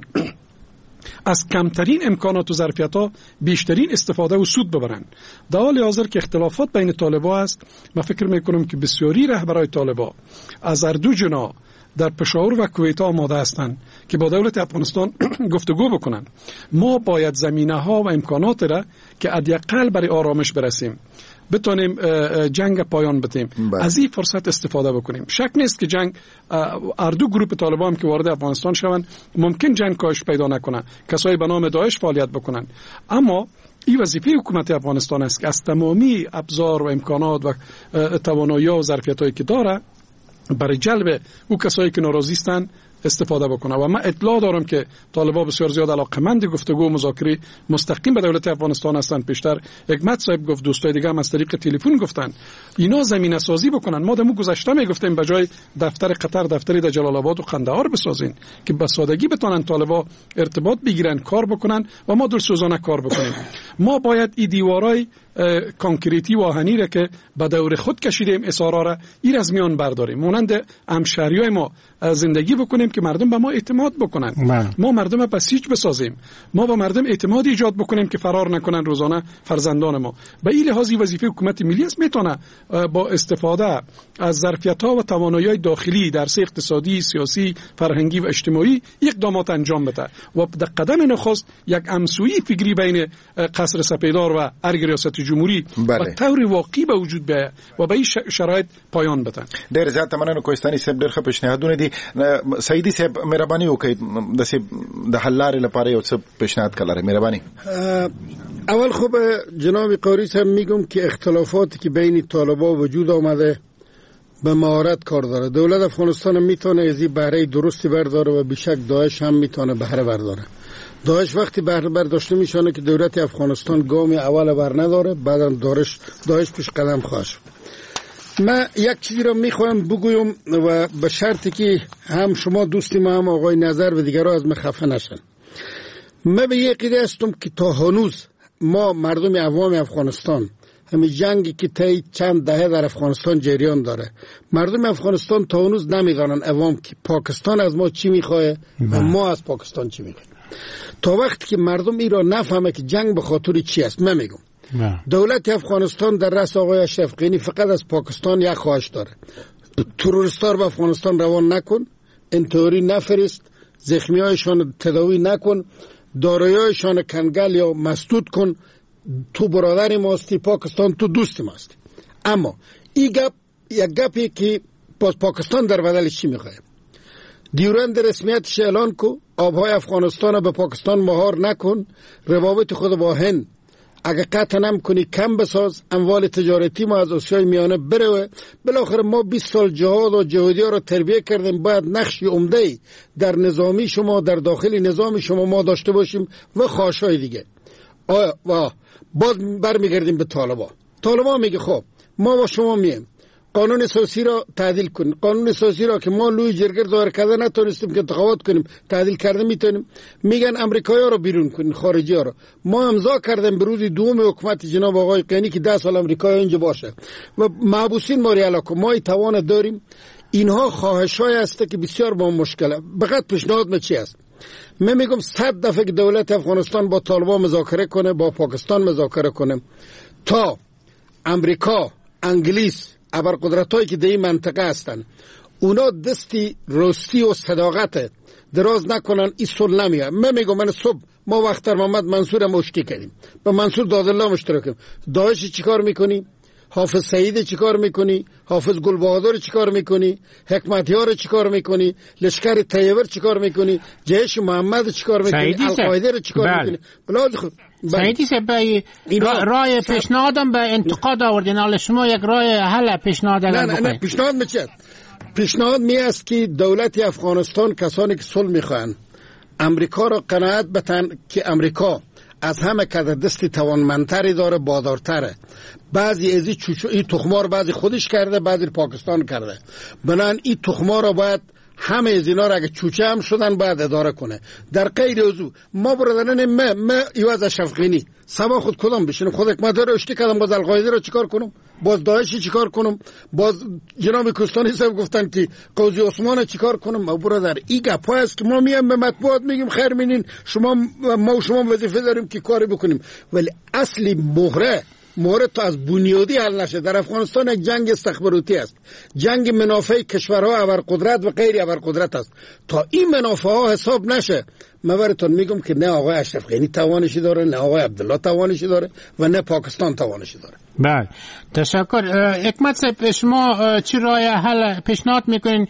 از کمترین امکانات و ظرفیت ها بیشترین استفاده و سود ببرن در حال حاضر که اختلافات بین طالبا است من فکر میکنم که بسیاری رهبرای طالبا از هر دو جناح در پشاور و کویت آماده هستند که با دولت افغانستان گفتگو بکنن ما باید زمینه ها و امکانات را که حداقل برای آرامش برسیم بتونیم جنگ پایان بدیم از این فرصت استفاده بکنیم شک نیست که جنگ اردو گروه طالبان که وارد افغانستان شوند ممکن جنگ کاهش پیدا نکنه کسایی به نام داعش فعالیت بکنن اما این وظیفه حکومت افغانستان است که از تمامی ابزار و امکانات و توانایی و ظرفیتایی که داره برای جلب او کسایی که ناراضی هستند استفاده بکنه. و من اطلاع دارم که طالبان بسیار زیاد علاقه‌مند گفتگو و مذاکره مستقیم با دولت افغانستان هستند. پیشتر حکمت صاحب گفت، دوستای دیگه هم از طریق تلفن گفتن اینا زمینه سازی بکنن. ما دمو گذشته میگفتیم بجای دفتر قطر دفتری در جلال آباد و قندهار بسازین که به سادگی بتونن طالبان ارتباط بگیرن، کار بکنن و ما دلسوزانه کار بکنیم. ما باید این دیوارای کانکریتی و آهنی را که به دور خود کشیدیم اصرارا را این از میان برداریم، مانند همشهریای ما زندگی بکنیم که مردم به ما اعتماد بکنن. من. ما مردم بسیج بسازیم، ما با مردم اعتماد ایجاد بکنیم که فرار نکنن روزانه فرزندان ما. به این لحاظ وظیفه حکومت ملی است میتونه با استفاده از ظرفیت‌ها و توانایی‌های داخلی در سه اقتصادی، سیاسی، فرهنگی و اجتماعی اقدامات انجام بده و در قدم نخست یک همسویی فکری بین قصر سپیدار و ارگ ریاست جمهوری بله. و طور واقعی به وجود بیاید و به این شرایط پایان بدن. ډېر زیات مننه کوهستاني صاحب، ډېر ښه پیشنهادونه دي. سعیدي صاحب مهرباني وکړئ د د حل لارې لپاره یو څه پیشنهاد کړئ. مهرباني. اول خب جناب قاری صاحب میگم که اختلافاتی که بین طالبان وجود آمده به مهارت کار داره. دولت افغانستان میتونه از این بهره درستی برداره و بیشک داعش هم میتونه بهره برداره. داعش وقتی بهره برداشته میشونه که دولت افغانستان گام اول بر نداره، بعدم داعش داعش پیش قدم خواهد شد. من یک چیزی را میخواهم بگویم و به شرطی که هم شما دوستی ما هم آقای نظر و دیگرها از من خفه نشن. من به یک عقیده هستم که تا هنوز ما مردم عوام افغانستان همین جنگی که طی چند دهه در افغانستان جریان داره، مردم افغانستان تا هنوز نمیدانن عوام که پاکستان از ما چی میخواه و ما از پاکستان چی میخوایم. تا وقتی که مردم این را نفهمه که جنگ به خاطر چی است، من میگم دولت افغانستان در رأس آقای اشرف غنی فقط از پاکستان یک خواهش داره: تروریستا به افغانستان روان نکن، انتحاری نفرست، زخمیایشان تداوی نکن، دارایی‌هایشان کنگل یا مسدود کن. تو برادر ماستی، پاکستان تو دوست ماستی. اما این گپ یک گپی که باز پاکستان در بدل چی میخواه؟ دیورند رسمیتش اعلان کو، آبهای افغانستان به پاکستان مهار نکن، روابط خود با هند اگه قطع نم کنی کم بساز، اموال تجارتی ما از آسیای میانه بره. بالاخره ما بیست سال جهاد و جهادی ها رو تربیه کردیم، باید نقشی عمده در نظامی شما، در داخل نظام شما ما داشته باشیم و خواهشای دیگه. آیا و باز برمیگردیم به طالبان. طالبان میگه خب ما با شما میم قانون اساسی را تعدیل کنیم. قانون اساسی را که ما لوی جرگه دایر کرده نتونستیم که انتخابات کنیم، تعدیل کرده میتونیم. میگن امریکایی‌ها رو بیرون کنین، خارجی‌ها رو. ما امضا کردیم به روز دوم حکومت جناب آقای غنی که ده سال امریکایی اینجا باشه و محبوسین ما ریالا کو. ما توان داریم. اینها خواهشای است که بسیار با مشکله. فقط پیشنهاد من چی است؟ من میگم صد دفعه که دولت افغانستان با طالبان مذاکره کنه، با پاکستان مذاکره کنه، تا امریکا، انگلیس، ابرقدرتایی که در این منطقه هستن اونا دستی راستی و صداقت دراز نکنن، این صلح نمیاد. من میگم من صبح ما وقت در محمد منصور مشتی کردیم، با منصور دادالله مشترک کردیم. داعش چیکار میکنی؟ حافظ سعید چیکار میکنی؟ حافظ گلبهادر چیکار میکنی؟ حکمتیار چیکار میکنی؟ لشکر طیبر چیکار میکنی؟ جیش محمد چیکار میکنی؟ القاعده چیکار میکنی؟ بلاد خود سعیدی سبایی رای پیشنهادم به انتقاد آوردین، حالا شما یک رای حل پیشنهاد اگر بکنید. نه نه پیشنهاد میشه. پیشنهاد می است که دولت افغانستان کسانی که صلح میخوان امریکا را قناعت بدن که امریکا از همه کده دستی توانمندتری داره، بادارتره. بعضی از این چوچو این تخمار بعضی خودش کرده، بعضی پاکستان کرده. بنان این تخمار را باید همه از اینا را اگه چوچه هم شدن باید اداره کنه. در غیر اوضاع ما برادران ما ما ایواز اشرف غنی سبا خود کدام بشینم، خود حکومت رو اشتی کردم، باز القاعده رو چیکار کنم، باز داعش چیکار کنم، باز جناب کوهستانی صاحب گفتن که قاضی عثمان چیکار کنم. ما برادر این گپا است که ما میام به مطبوعات میگیم خیر مینین شما ما و شما وظیفه داریم که کاری بکنیم، ولی اصلی مهره مورد تا از بنیادی حل نشه. در افغانستان یک جنگ استخباراتی است، جنگ منافع کشورها ابرقدرت و غیر ابرقدرت است. تا این منافع ها حساب نشه من براتون میگم که نه آقای اشرف غنی توانشی داره، نه آقای عبدالله توانشی داره و نه پاکستان توانشی داره. بله تشکر. حکمت صاحب شما چی رای حل پیشنهاد میکنین؟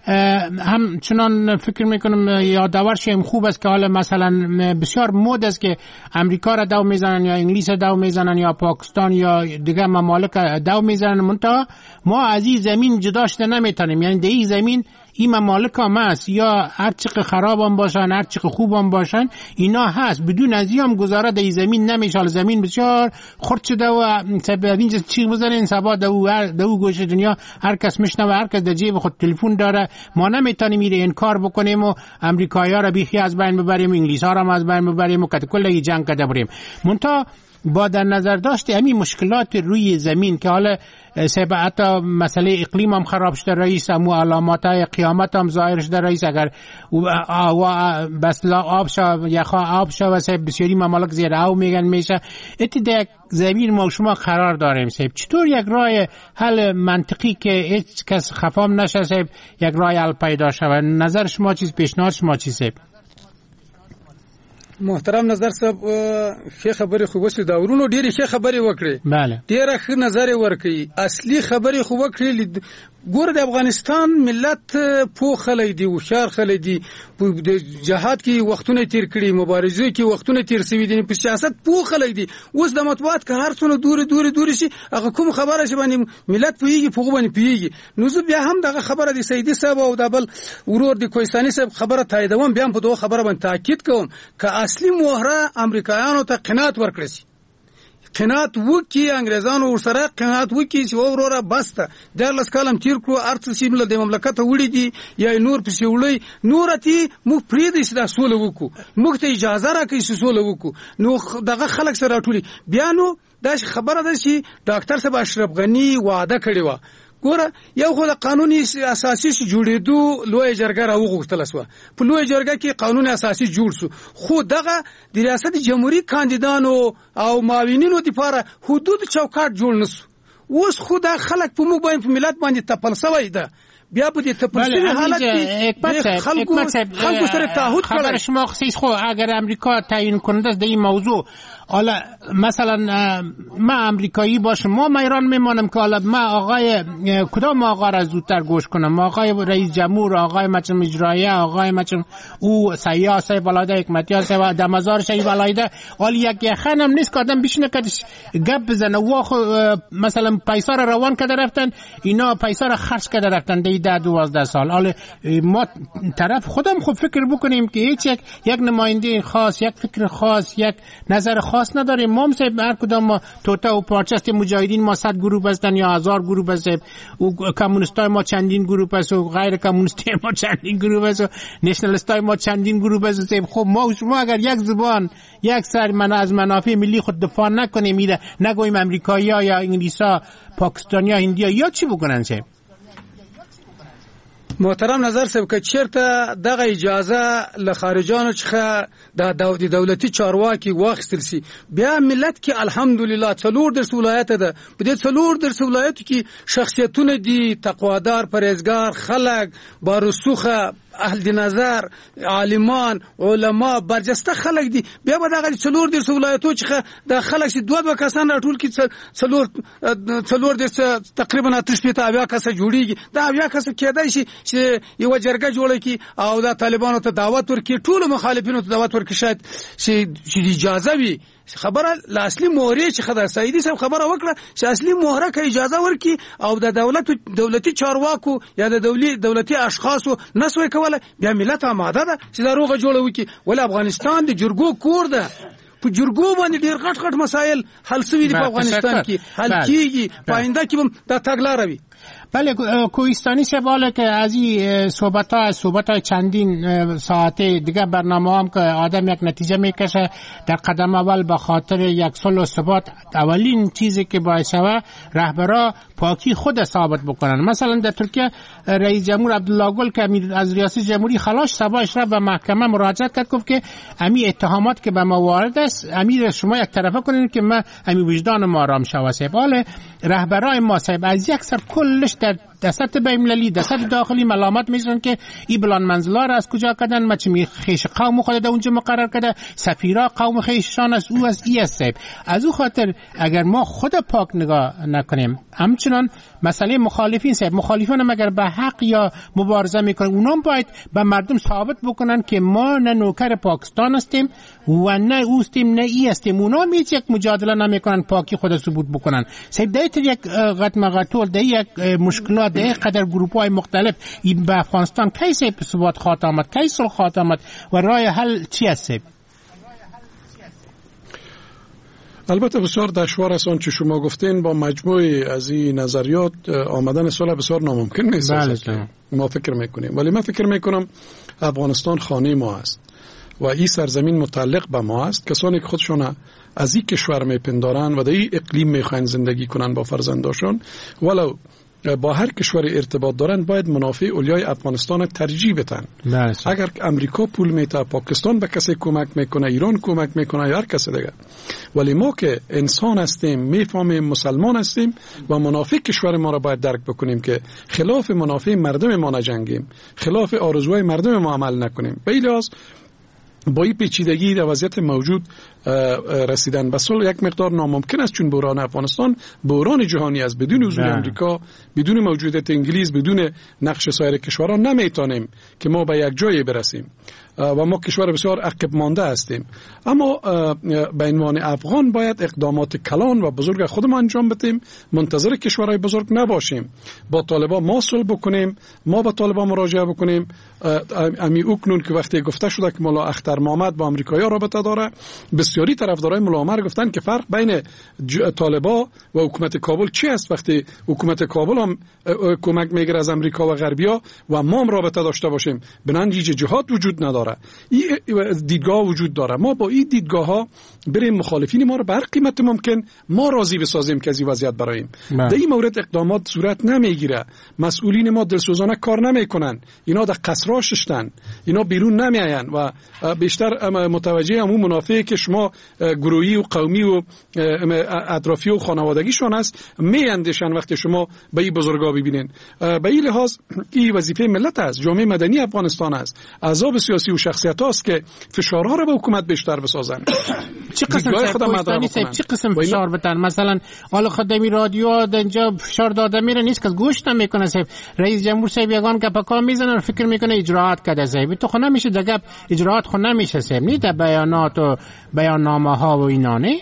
هم چنان فکر میکنم یادآور شیم خوب است که حالا مثلا بسیار مود است که امریکا را دو میزنن یا انگلیس را دو میزنن یا پاکستان یا دیگه ممالک دو میزنن، منتها ما از این زمین جدا شده نمیتونیم. یعنی در این زمین این ممالک هم هست، یا هر چقدر خراب هم باشن هر چقدر خوب هم باشن اینا هست، بدون از این هم گذاره در زمین نمیشه. حال زمین بسیار خرد شده و اینجا چیغ بزنین سبا دو دو گوش دنیا هر کس میشنوه، هر کس در جیب خود تلفن داره. ما نمیتونیم میره انکار بکنیم و امریکایی‌ها را بیخی از بین ببریم، انگلیس‌ها را از بین ببریم و کل جنگ کده بریم. منتها با در نظر داشت همین مشکلات روی زمین که حالا سبعت مسئله اقلیم هم خراب شده رئیس، امو علامات های قیامت هم ظاهر شده رئیس. اگر بس آب شا یخا آب شا و سب بسیاری ممالک زیر آو میگن میشه اتده زمین ما شما قرار داریم. سب چطور یک راه حل منطقی که هیچ کس خفام نشه سب یک راه حل پیدا شود؟ نظر شما چیز، پیشنهاد شما چیز سب؟ محترم نظر صاحب ښه خبرې خو وسې دا ورونو ډېرې ښه خبرې وکړې، بله ډېره ښه نظر ورکړي. اصلي خبرې خو وکړې. ګوره د افغانستان ملت پوه خلک دي، هوښیار خلک دي، په جهاد کې وختونه تیر کړي، مبارزې کې وختونه تیر شوي دي، په سیاست پوه خلک دي. اوس د مطبوعات که هر څونه دورې دورې دورې شي هغه کوم خبره چې باندې ملت پوهېږي په هغو باندې پوهېږي. نو زه بیا هم دغه خبره د سیدي صاحب او د بل ورور د کوهستاني صاحب خبره تاییدوم، بیا هم په دغه خبره باندې تاکید کوم که اصلي مهره امریکایانو ته قناعت ورکړی شي، قناعت وکي انګريزانو ورسره قناعت وکي چې وروره بسته دلس کالم تیر کړو ارڅ سیمله د مملکت وړي دي یا نور پسې وړي نورتي مو پریدي چې دا سول وکړو، موږ ته اجازه راکړي چې سول وکړو. نو دغه خلک سره ټولي بیا نو دا خبره ده چې ډاکټر صاحب اشرف غنی وعده کړی و. ګوره یو خو د قانوني اساسي جوړېدو لوی جرګه راوغوښتله سوه، په لوی جرګه کې قانون اساسي جوړ شو، خو دغه د ریاست جمهوریت کاندیدانو او معاونینو لپاره حدود چوکاټ جوړ نسو. اوس خو دا خلک په موږ باندې په ملت باندې تپل سوی ده. بیا په دې تپلسي حالت کې خلکو خلکو سره تعهد کړی. خبر شما خصیص خو اگر امریکا تعیین کننده است در این موضوع، حالا مثلا ما امریکایی باشم ما ایران میمانم که حالا ما آقای کدام آقا را زودتر گوش کنم، آقای رئیس جمهور، آقای مجلس اجراییه، آقای مجلس او سیاسی ولایت حکمتیار و دمزار شی ولایت. حالا یک یخنم نیست که آدم بشینه که گپ بزنه و مثلا پیسا را روان کرده رفتن، اینا پیسا را خرج کرده رفتن ده دوازده سال. حالا ما طرف خودم خوب فکر بکنیم که هیچ یک یک نماینده خاص، یک فکر خاص، یک نظر خاص نداریم. ما مثل هر کدام ما توتا و پارچست مجاهدین ما صد گروه هستن یا هزار گروه هست، و کمونیستای ما چندین گروه هست و غیر کمونیستی ما چندین گروه هست و نشنالیستای ما چندین گروه هست. خب ما شما اگر یک زبان یک سر من از منافع ملی خود دفاع نکنیم، میره نگویم امریکایی‌ها یا انگلیس‌ها، پاکستانی‌ها، هندی‌ها یا چی بکنن چه؟ محترم نظر صاحب که چیرته دغه اجازه له خارجانو څخه د دولتي چارواکي واخیستل سي، بیا ملت کې الحمدلله څلور درس ولایت ده. په دې څلور درس ولایت کې شخصیتونه دي، تقوادار، پرهیزګار خلک، بارسوخه اهل دی نظر، عالمان، علما، برجسته خلک دي. بیا به دغه څلور درس ولایتو څخه د خلک چې دوه دوه کسان راټول کی څلور څلور درس تقریبا اته شپږ اویا کسه جوړیږي. دا اویا کسه کېدای شي چې یو جرګه جوړه کی او د طالبانو ته دعوت ورکړي، ټول مخالفینو ته دعوت ورکړي، شاید چې اجازه وي. خبره لاصلي مهره چې خدای سیدي صاحب خبره وکړه چې اصلي مهره که اجازه ورکي او د دولت دولتي چارواکو یا د دولتي دولتي اشخاصو نسوي کوله، بیا ملت آماده ده چې دا روغه جوړه وکي. ول افغانستان د جرګو کور ده، په جرګو باندې ډیر غټ غټ مسایل حل شوي دي په افغانستان کې، حل کیږي، پاینده کې هم دا تګلاره وي. بله کوهستانی سواله که از این صحبت ها صحبت های چندین ساعته دیگه برنامه هم که آدم یک نتیجه میکشه در قدم اول به خاطر یک صلح و ثبات. اولین چیزی که باعث شود رهبرا پاکی خود ثابت بکنن. مثلا در ترکیه رئیس جمهور عبدالله گل که از ریاست جمهوری خلاص صباحش رفت به محکمه مراجعه کرد، گفت که امی اتهامات که به ما وارد است امیر شما یک طرفه کنین که ما امی وجدان ما آرام شود. سبال رهبرای ما صاحب از یک سر کلش در دستت بین‌المللی دستت داخلی ملامت میشن که این بلان منزلا را از کجا کردن، ما چه خیش قوم خود در اونجا مقرر کرده، سفیرا قوم خیششان است، او از ای است. از او خاطر اگر ما خود پاک نگاه نکنیم، همچنان مسئله مخالفین صاحب مخالفین هم اگر به حق یا مبارزه میکنن، اونام باید به مردم ثابت بکنن که ما نه نوکر پاکستان هستیم و نه اوستیم نه ای هستیم. اونام هیچ یک مجادله نمیکنن، پاکی خود ثبوت بکنن. صاحب در یک قدم قطول در یک مشکلات در اینقدر گروه‌های مختلف به افغانستان کی سه ثبات خواهد آمد، کی صلح خواهد آمد و راه حل چی است؟ البته بسیار دشوار است آنچه شما گفتین. با مجموعه از این نظریات آمدن صلح بسیار ناممکن نیست. بله ما فکر میکنیم، ولی من فکر میکنم افغانستان خانه ما است و این سرزمین متعلق به ما است. کسانی که خودشون از این کشور میپندارن و در این اقلیم میخواین زندگی کنن با فرزنداشون، ولو با هر کشور ارتباط دارن، باید منافع اولیای افغانستان ترجیح بدن. اگر امریکا پول میته، پاکستان به کسی کمک میکنه، ایران کمک میکنه یا هر کسی دیگه، ولی ما که انسان هستیم، میفهمیم، مسلمان هستیم و منافع کشور ما را باید درک بکنیم که خلاف منافع مردم ما نجنگیم، خلاف آرزوهای مردم ما عمل نکنیم. به این لحاظ با این پیچیدگی در وضعیت موجود رسیدن به صلح یک مقدار ناممکن است، چون بحران افغانستان بحران جهانی است. بدون حضور امریکا، بدون موجودیت انگلیس، بدون نقش سایر کشورها نمیتونیم که ما به یک جایی برسیم و ما کشور بسیار عقب مانده هستیم. اما به عنوان افغان باید اقدامات کلان و بزرگ خودمان انجام بدیم، منتظر کشورهای بزرگ نباشیم. با طالبان ما صلح بکنیم، ما با طالبان مراجعه بکنیم. امی اوکنون که وقتی گفته شده که ملا اختر محمد با امریکایی‌ها رابطه داره، بسیاری طرفدارای ملا عمر گفتن که فرق بین طالبان و حکومت کابل چی است. وقتی حکومت کابل هم کمک میگیره از امریکا و غربیا و ما هم رابطه داشته باشیم، بنابراین جهاد وجود نداره، این دیدگاه وجود داره. ما با این دیدگاه ها بریم مخالفین ما رو به هر قیمت ممکن ما راضی بسازیم که از این وضعیت براییم. در این مورد اقدامات صورت نمیگیره. مسئولین ما دلسوزانه کار نمیکنن، اینا در قصرها ششتن، اینا بیرون نمیاین و بیشتر متوجه همون منافعی که شما گروهی و قومی و اطرافی و خانوادگیشون است میاندیشن وقتی شما به این بزرگا ببینین. به این لحاظ این وظیفه ملت است، جامعه مدنی افغانستان است، احزاب سیاسی و شخصیت هاست که فشارها رو به حکومت بیشتر بسازن. چه قسم چه قسم فشار بدن؟ مثلا حالا خدمی رادیو اینجا فشار داده میره نیست که گوش نمیکنه. صاحب رئیس جمهور صاحب یگان که پکا میزنه فکر میکنه اجراعات کرده. صاحب تو خو نمیشه دگه اجراعات خو نمیشه. صاحب نی در بیانات و بیاننامه ها و اینا نه.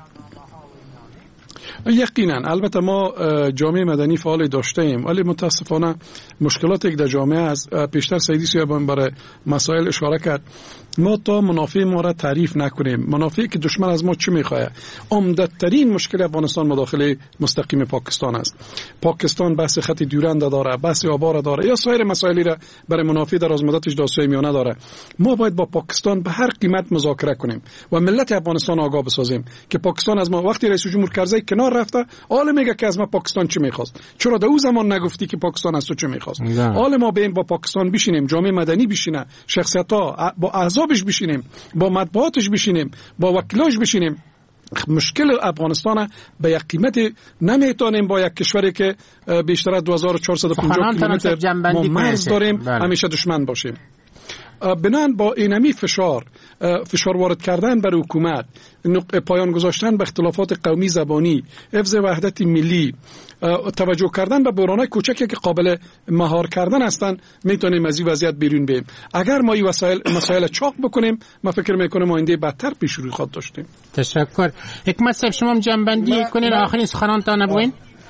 یقینا البته ما جامعه مدنی فعال داشته ایم، ولی متاسفانه مشکلاتی که در جامعه از پیشتر سیدی سیابان برای مسائل اشاره کرد، ما تا منافع ما را تعریف نکنیم، منافعی که دشمن از ما چی میخواه. عمده‌ترین مشکل افغانستان مداخله مستقیم پاکستان است. پاکستان بحث خط دیورند داره، بحث آبار داره یا سایر مسائلی را برای منافع در از مدت اجداسای میانه داره. ما باید با پاکستان به هر قیمت مذاکره کنیم و ملت افغانستان آگاه بسازیم که پاکستان از ما وقتی رئیس جمهور کرزی کنار رفته، حالا میگه که از ما پاکستان چی میخواست. چرا در اون زمان نگفتی که پاکستان از تو چی میخواست؟ حالا ما بین با پاکستان بشینیم، جامعه مدنی بشینه، شخصیت‌ها با احزابش بشینیم، با مطبوعاتش بشینیم، با وکیلاش بشینیم. مشکل افغانستان به یک قیمت نمیتونیم با یک کشوری که بیشتر از دو هزار و چهارصد و پنجاه کیلومتر ما مرز داریم همیشه دشمن باشیم. بنان با اینمی فشار فشار وارد کردن بر حکومت، پایان گذاشتن به اختلافات قومی زبانی، حفظ وحدت ملی، توجه کردن به بحران‌های کوچکی که قابل مهار کردن هستند، میتونیم از این وضعیت بیرون بیاییم. اگر ما این وسایل مسائل چاق بکنیم، ما فکر میکنم آینده بدتر پیش روی خواهد داشتیم. تشکر. حکمت صاحب شما هم جنبندی کنین، آخرین سخنانتان بگوین.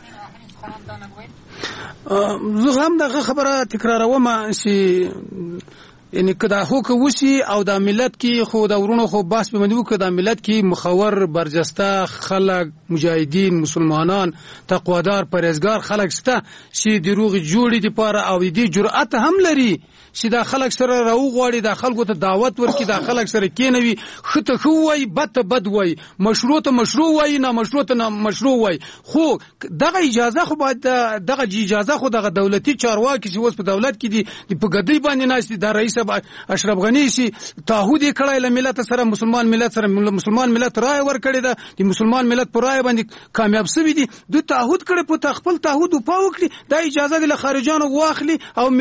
زه هم دغه خبره تکراروم چې یعنی که دا هوکه وسی او دا ملت کې خو دا ورونو خو باس به مندو که دا ملت کې مخور برجسته خلک مجاهدین مسلمانان تقوادار پرهیزګار خلک سته چې دروغ جوړي دي پاره او دې جرأت هم لري چې دا خلک سره راو غواړي، دا خلکو ته دعوت ورکړي، دا خلک سره کېنوي، خته خو وای بد بد وای، مشروع ته مشروع وای، نه مشروع ته نه مشروع وای. خو دغه اجازه خو باید دغه اجازه خو دغه دولتي چارواکي چې اوس په دولت کې دي په ګدۍ باندې ناشتي دا رئیس اشرف غنی سي تعهد کړای له ملت سره، مسلمان ملت سره، مسلمان ملت رائے ور کړی دا د مسلمان ملت پر رائے باندې کامیاب سوي دي، د تعهد کړي په خپل تعهد او پاو کړی دا اجازه د خارجانو واخلي او ملت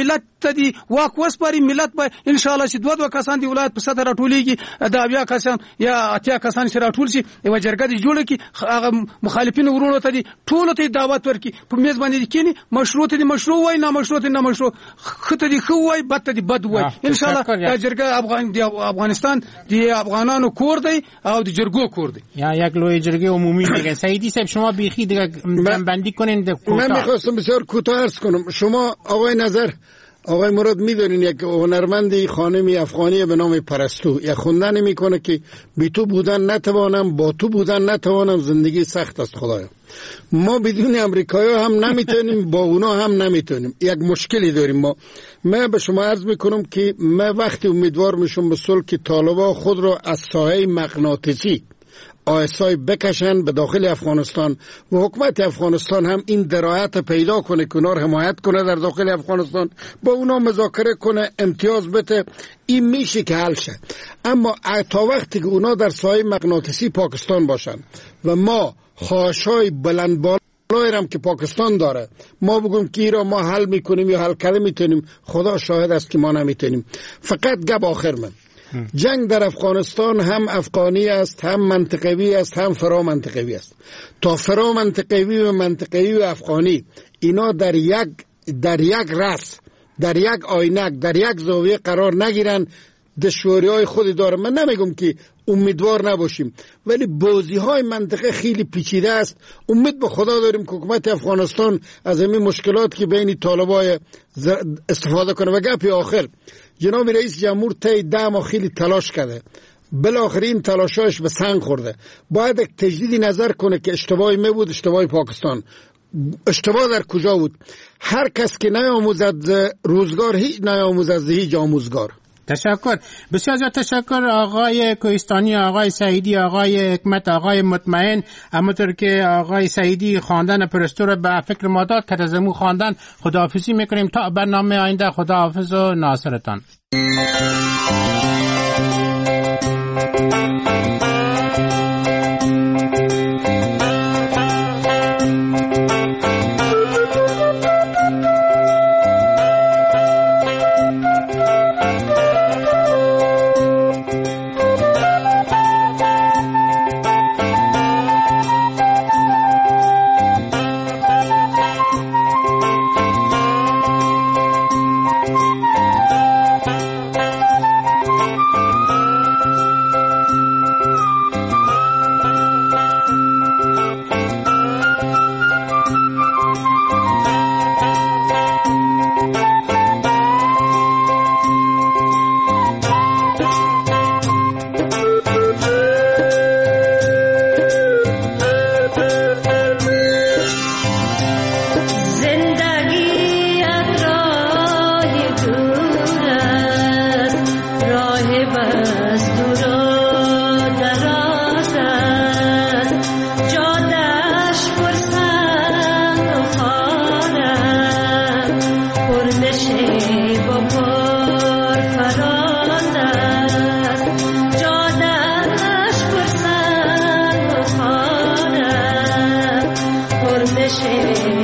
ته دی واک وسپاري ملت به ان شاء الله چې دوه دوه کسان دی ولایت په سطح راټولېږي دا بیا کسان یا اتیا کسان چې راټول شي یو جرګه دی جوړه کی هغه مخالفین ورونو ته دی ټول ته دعوت ورکي په میز باندې کینی مشروط دي مشروع وای نه مشروط نه مشروع خته دي خو وای بد دي بد وای ان شاء الله دا جرګه افغان دی افغانستان دی افغانانو کور دی او د جرګو کور دی یا یک لوی جرګه عمومی دیگه سعیدی صاحب شما بیخی دیگه جنبندی کنین. من میخواستم بسیار کوتاه عرض کنم. شما آقای نظر آقای مراد میدونین یک هنرمندی خانمی افغانی به نام پرستو یک خوندن میکنه که بی تو بودن نتوانم با تو بودن نتوانم زندگی سخت است خدایا. ما بدون امریکایی هم نمیتونیم با اونا هم نمیتونیم. یک مشکلی داریم ما. من به شما عرض میکنم که من وقتی امیدوار میشم به صلح که طالبان خود را از سایه مغناطیسی آیسای بکشن به داخل افغانستان و حکومت افغانستان هم این درایت پیدا کنه که اونا رو حمایت کنه در داخل افغانستان با اونا مذاکره کنه امتیاز بده این میشه که حل شه. اما تا وقتی که اونا در سایه مغناطیسی پاکستان باشن و ما خواهشای بلند بالایی هم که پاکستان داره ما بگم که ایرا ما حل میکنیم یا حل کرده میتونیم خدا شاهد است که ما نمیتونیم. فقط گپ آخر من جنگ در افغانستان هم افغانی است هم منطقوی است هم فرا منطقوی است. تا فرا منطقوی و منطقوی و افغانی اینا در یک در یک رأس در یک آینک در یک زاویه قرار نگیرن دشواری های خودی داره. من نمیگم که امیدوار نباشیم ولی بازی های منطقه خیلی پیچیده است. امید به خدا داریم که حکومت افغانستان از این مشکلات که بین طالبای استفاده کنه. و گپی آخر جناب رئیس جمهور طی ده ماه خیلی تلاش کرده بالاخره این تلاشاش به سنگ خورده. باید یک تجدید نظر کنه که اشتباهی می بود اشتباهی پاکستان اشتباه در کجا بود. هر کس که نیاموزد روزگار هیچ نیاموزد هیچ آموزگار. تشکر بسیار زیاد تشکر آقای کوهستانی آقای سعیدی آقای حکمت آقای مطمئن. همونطور که آقای سعیدی خواندن پرستو رو به فکر ما داد ترزمو خواندن خداحافظی میکنیم تا برنامه آینده. خداحافظ و ناصرتان. Shame.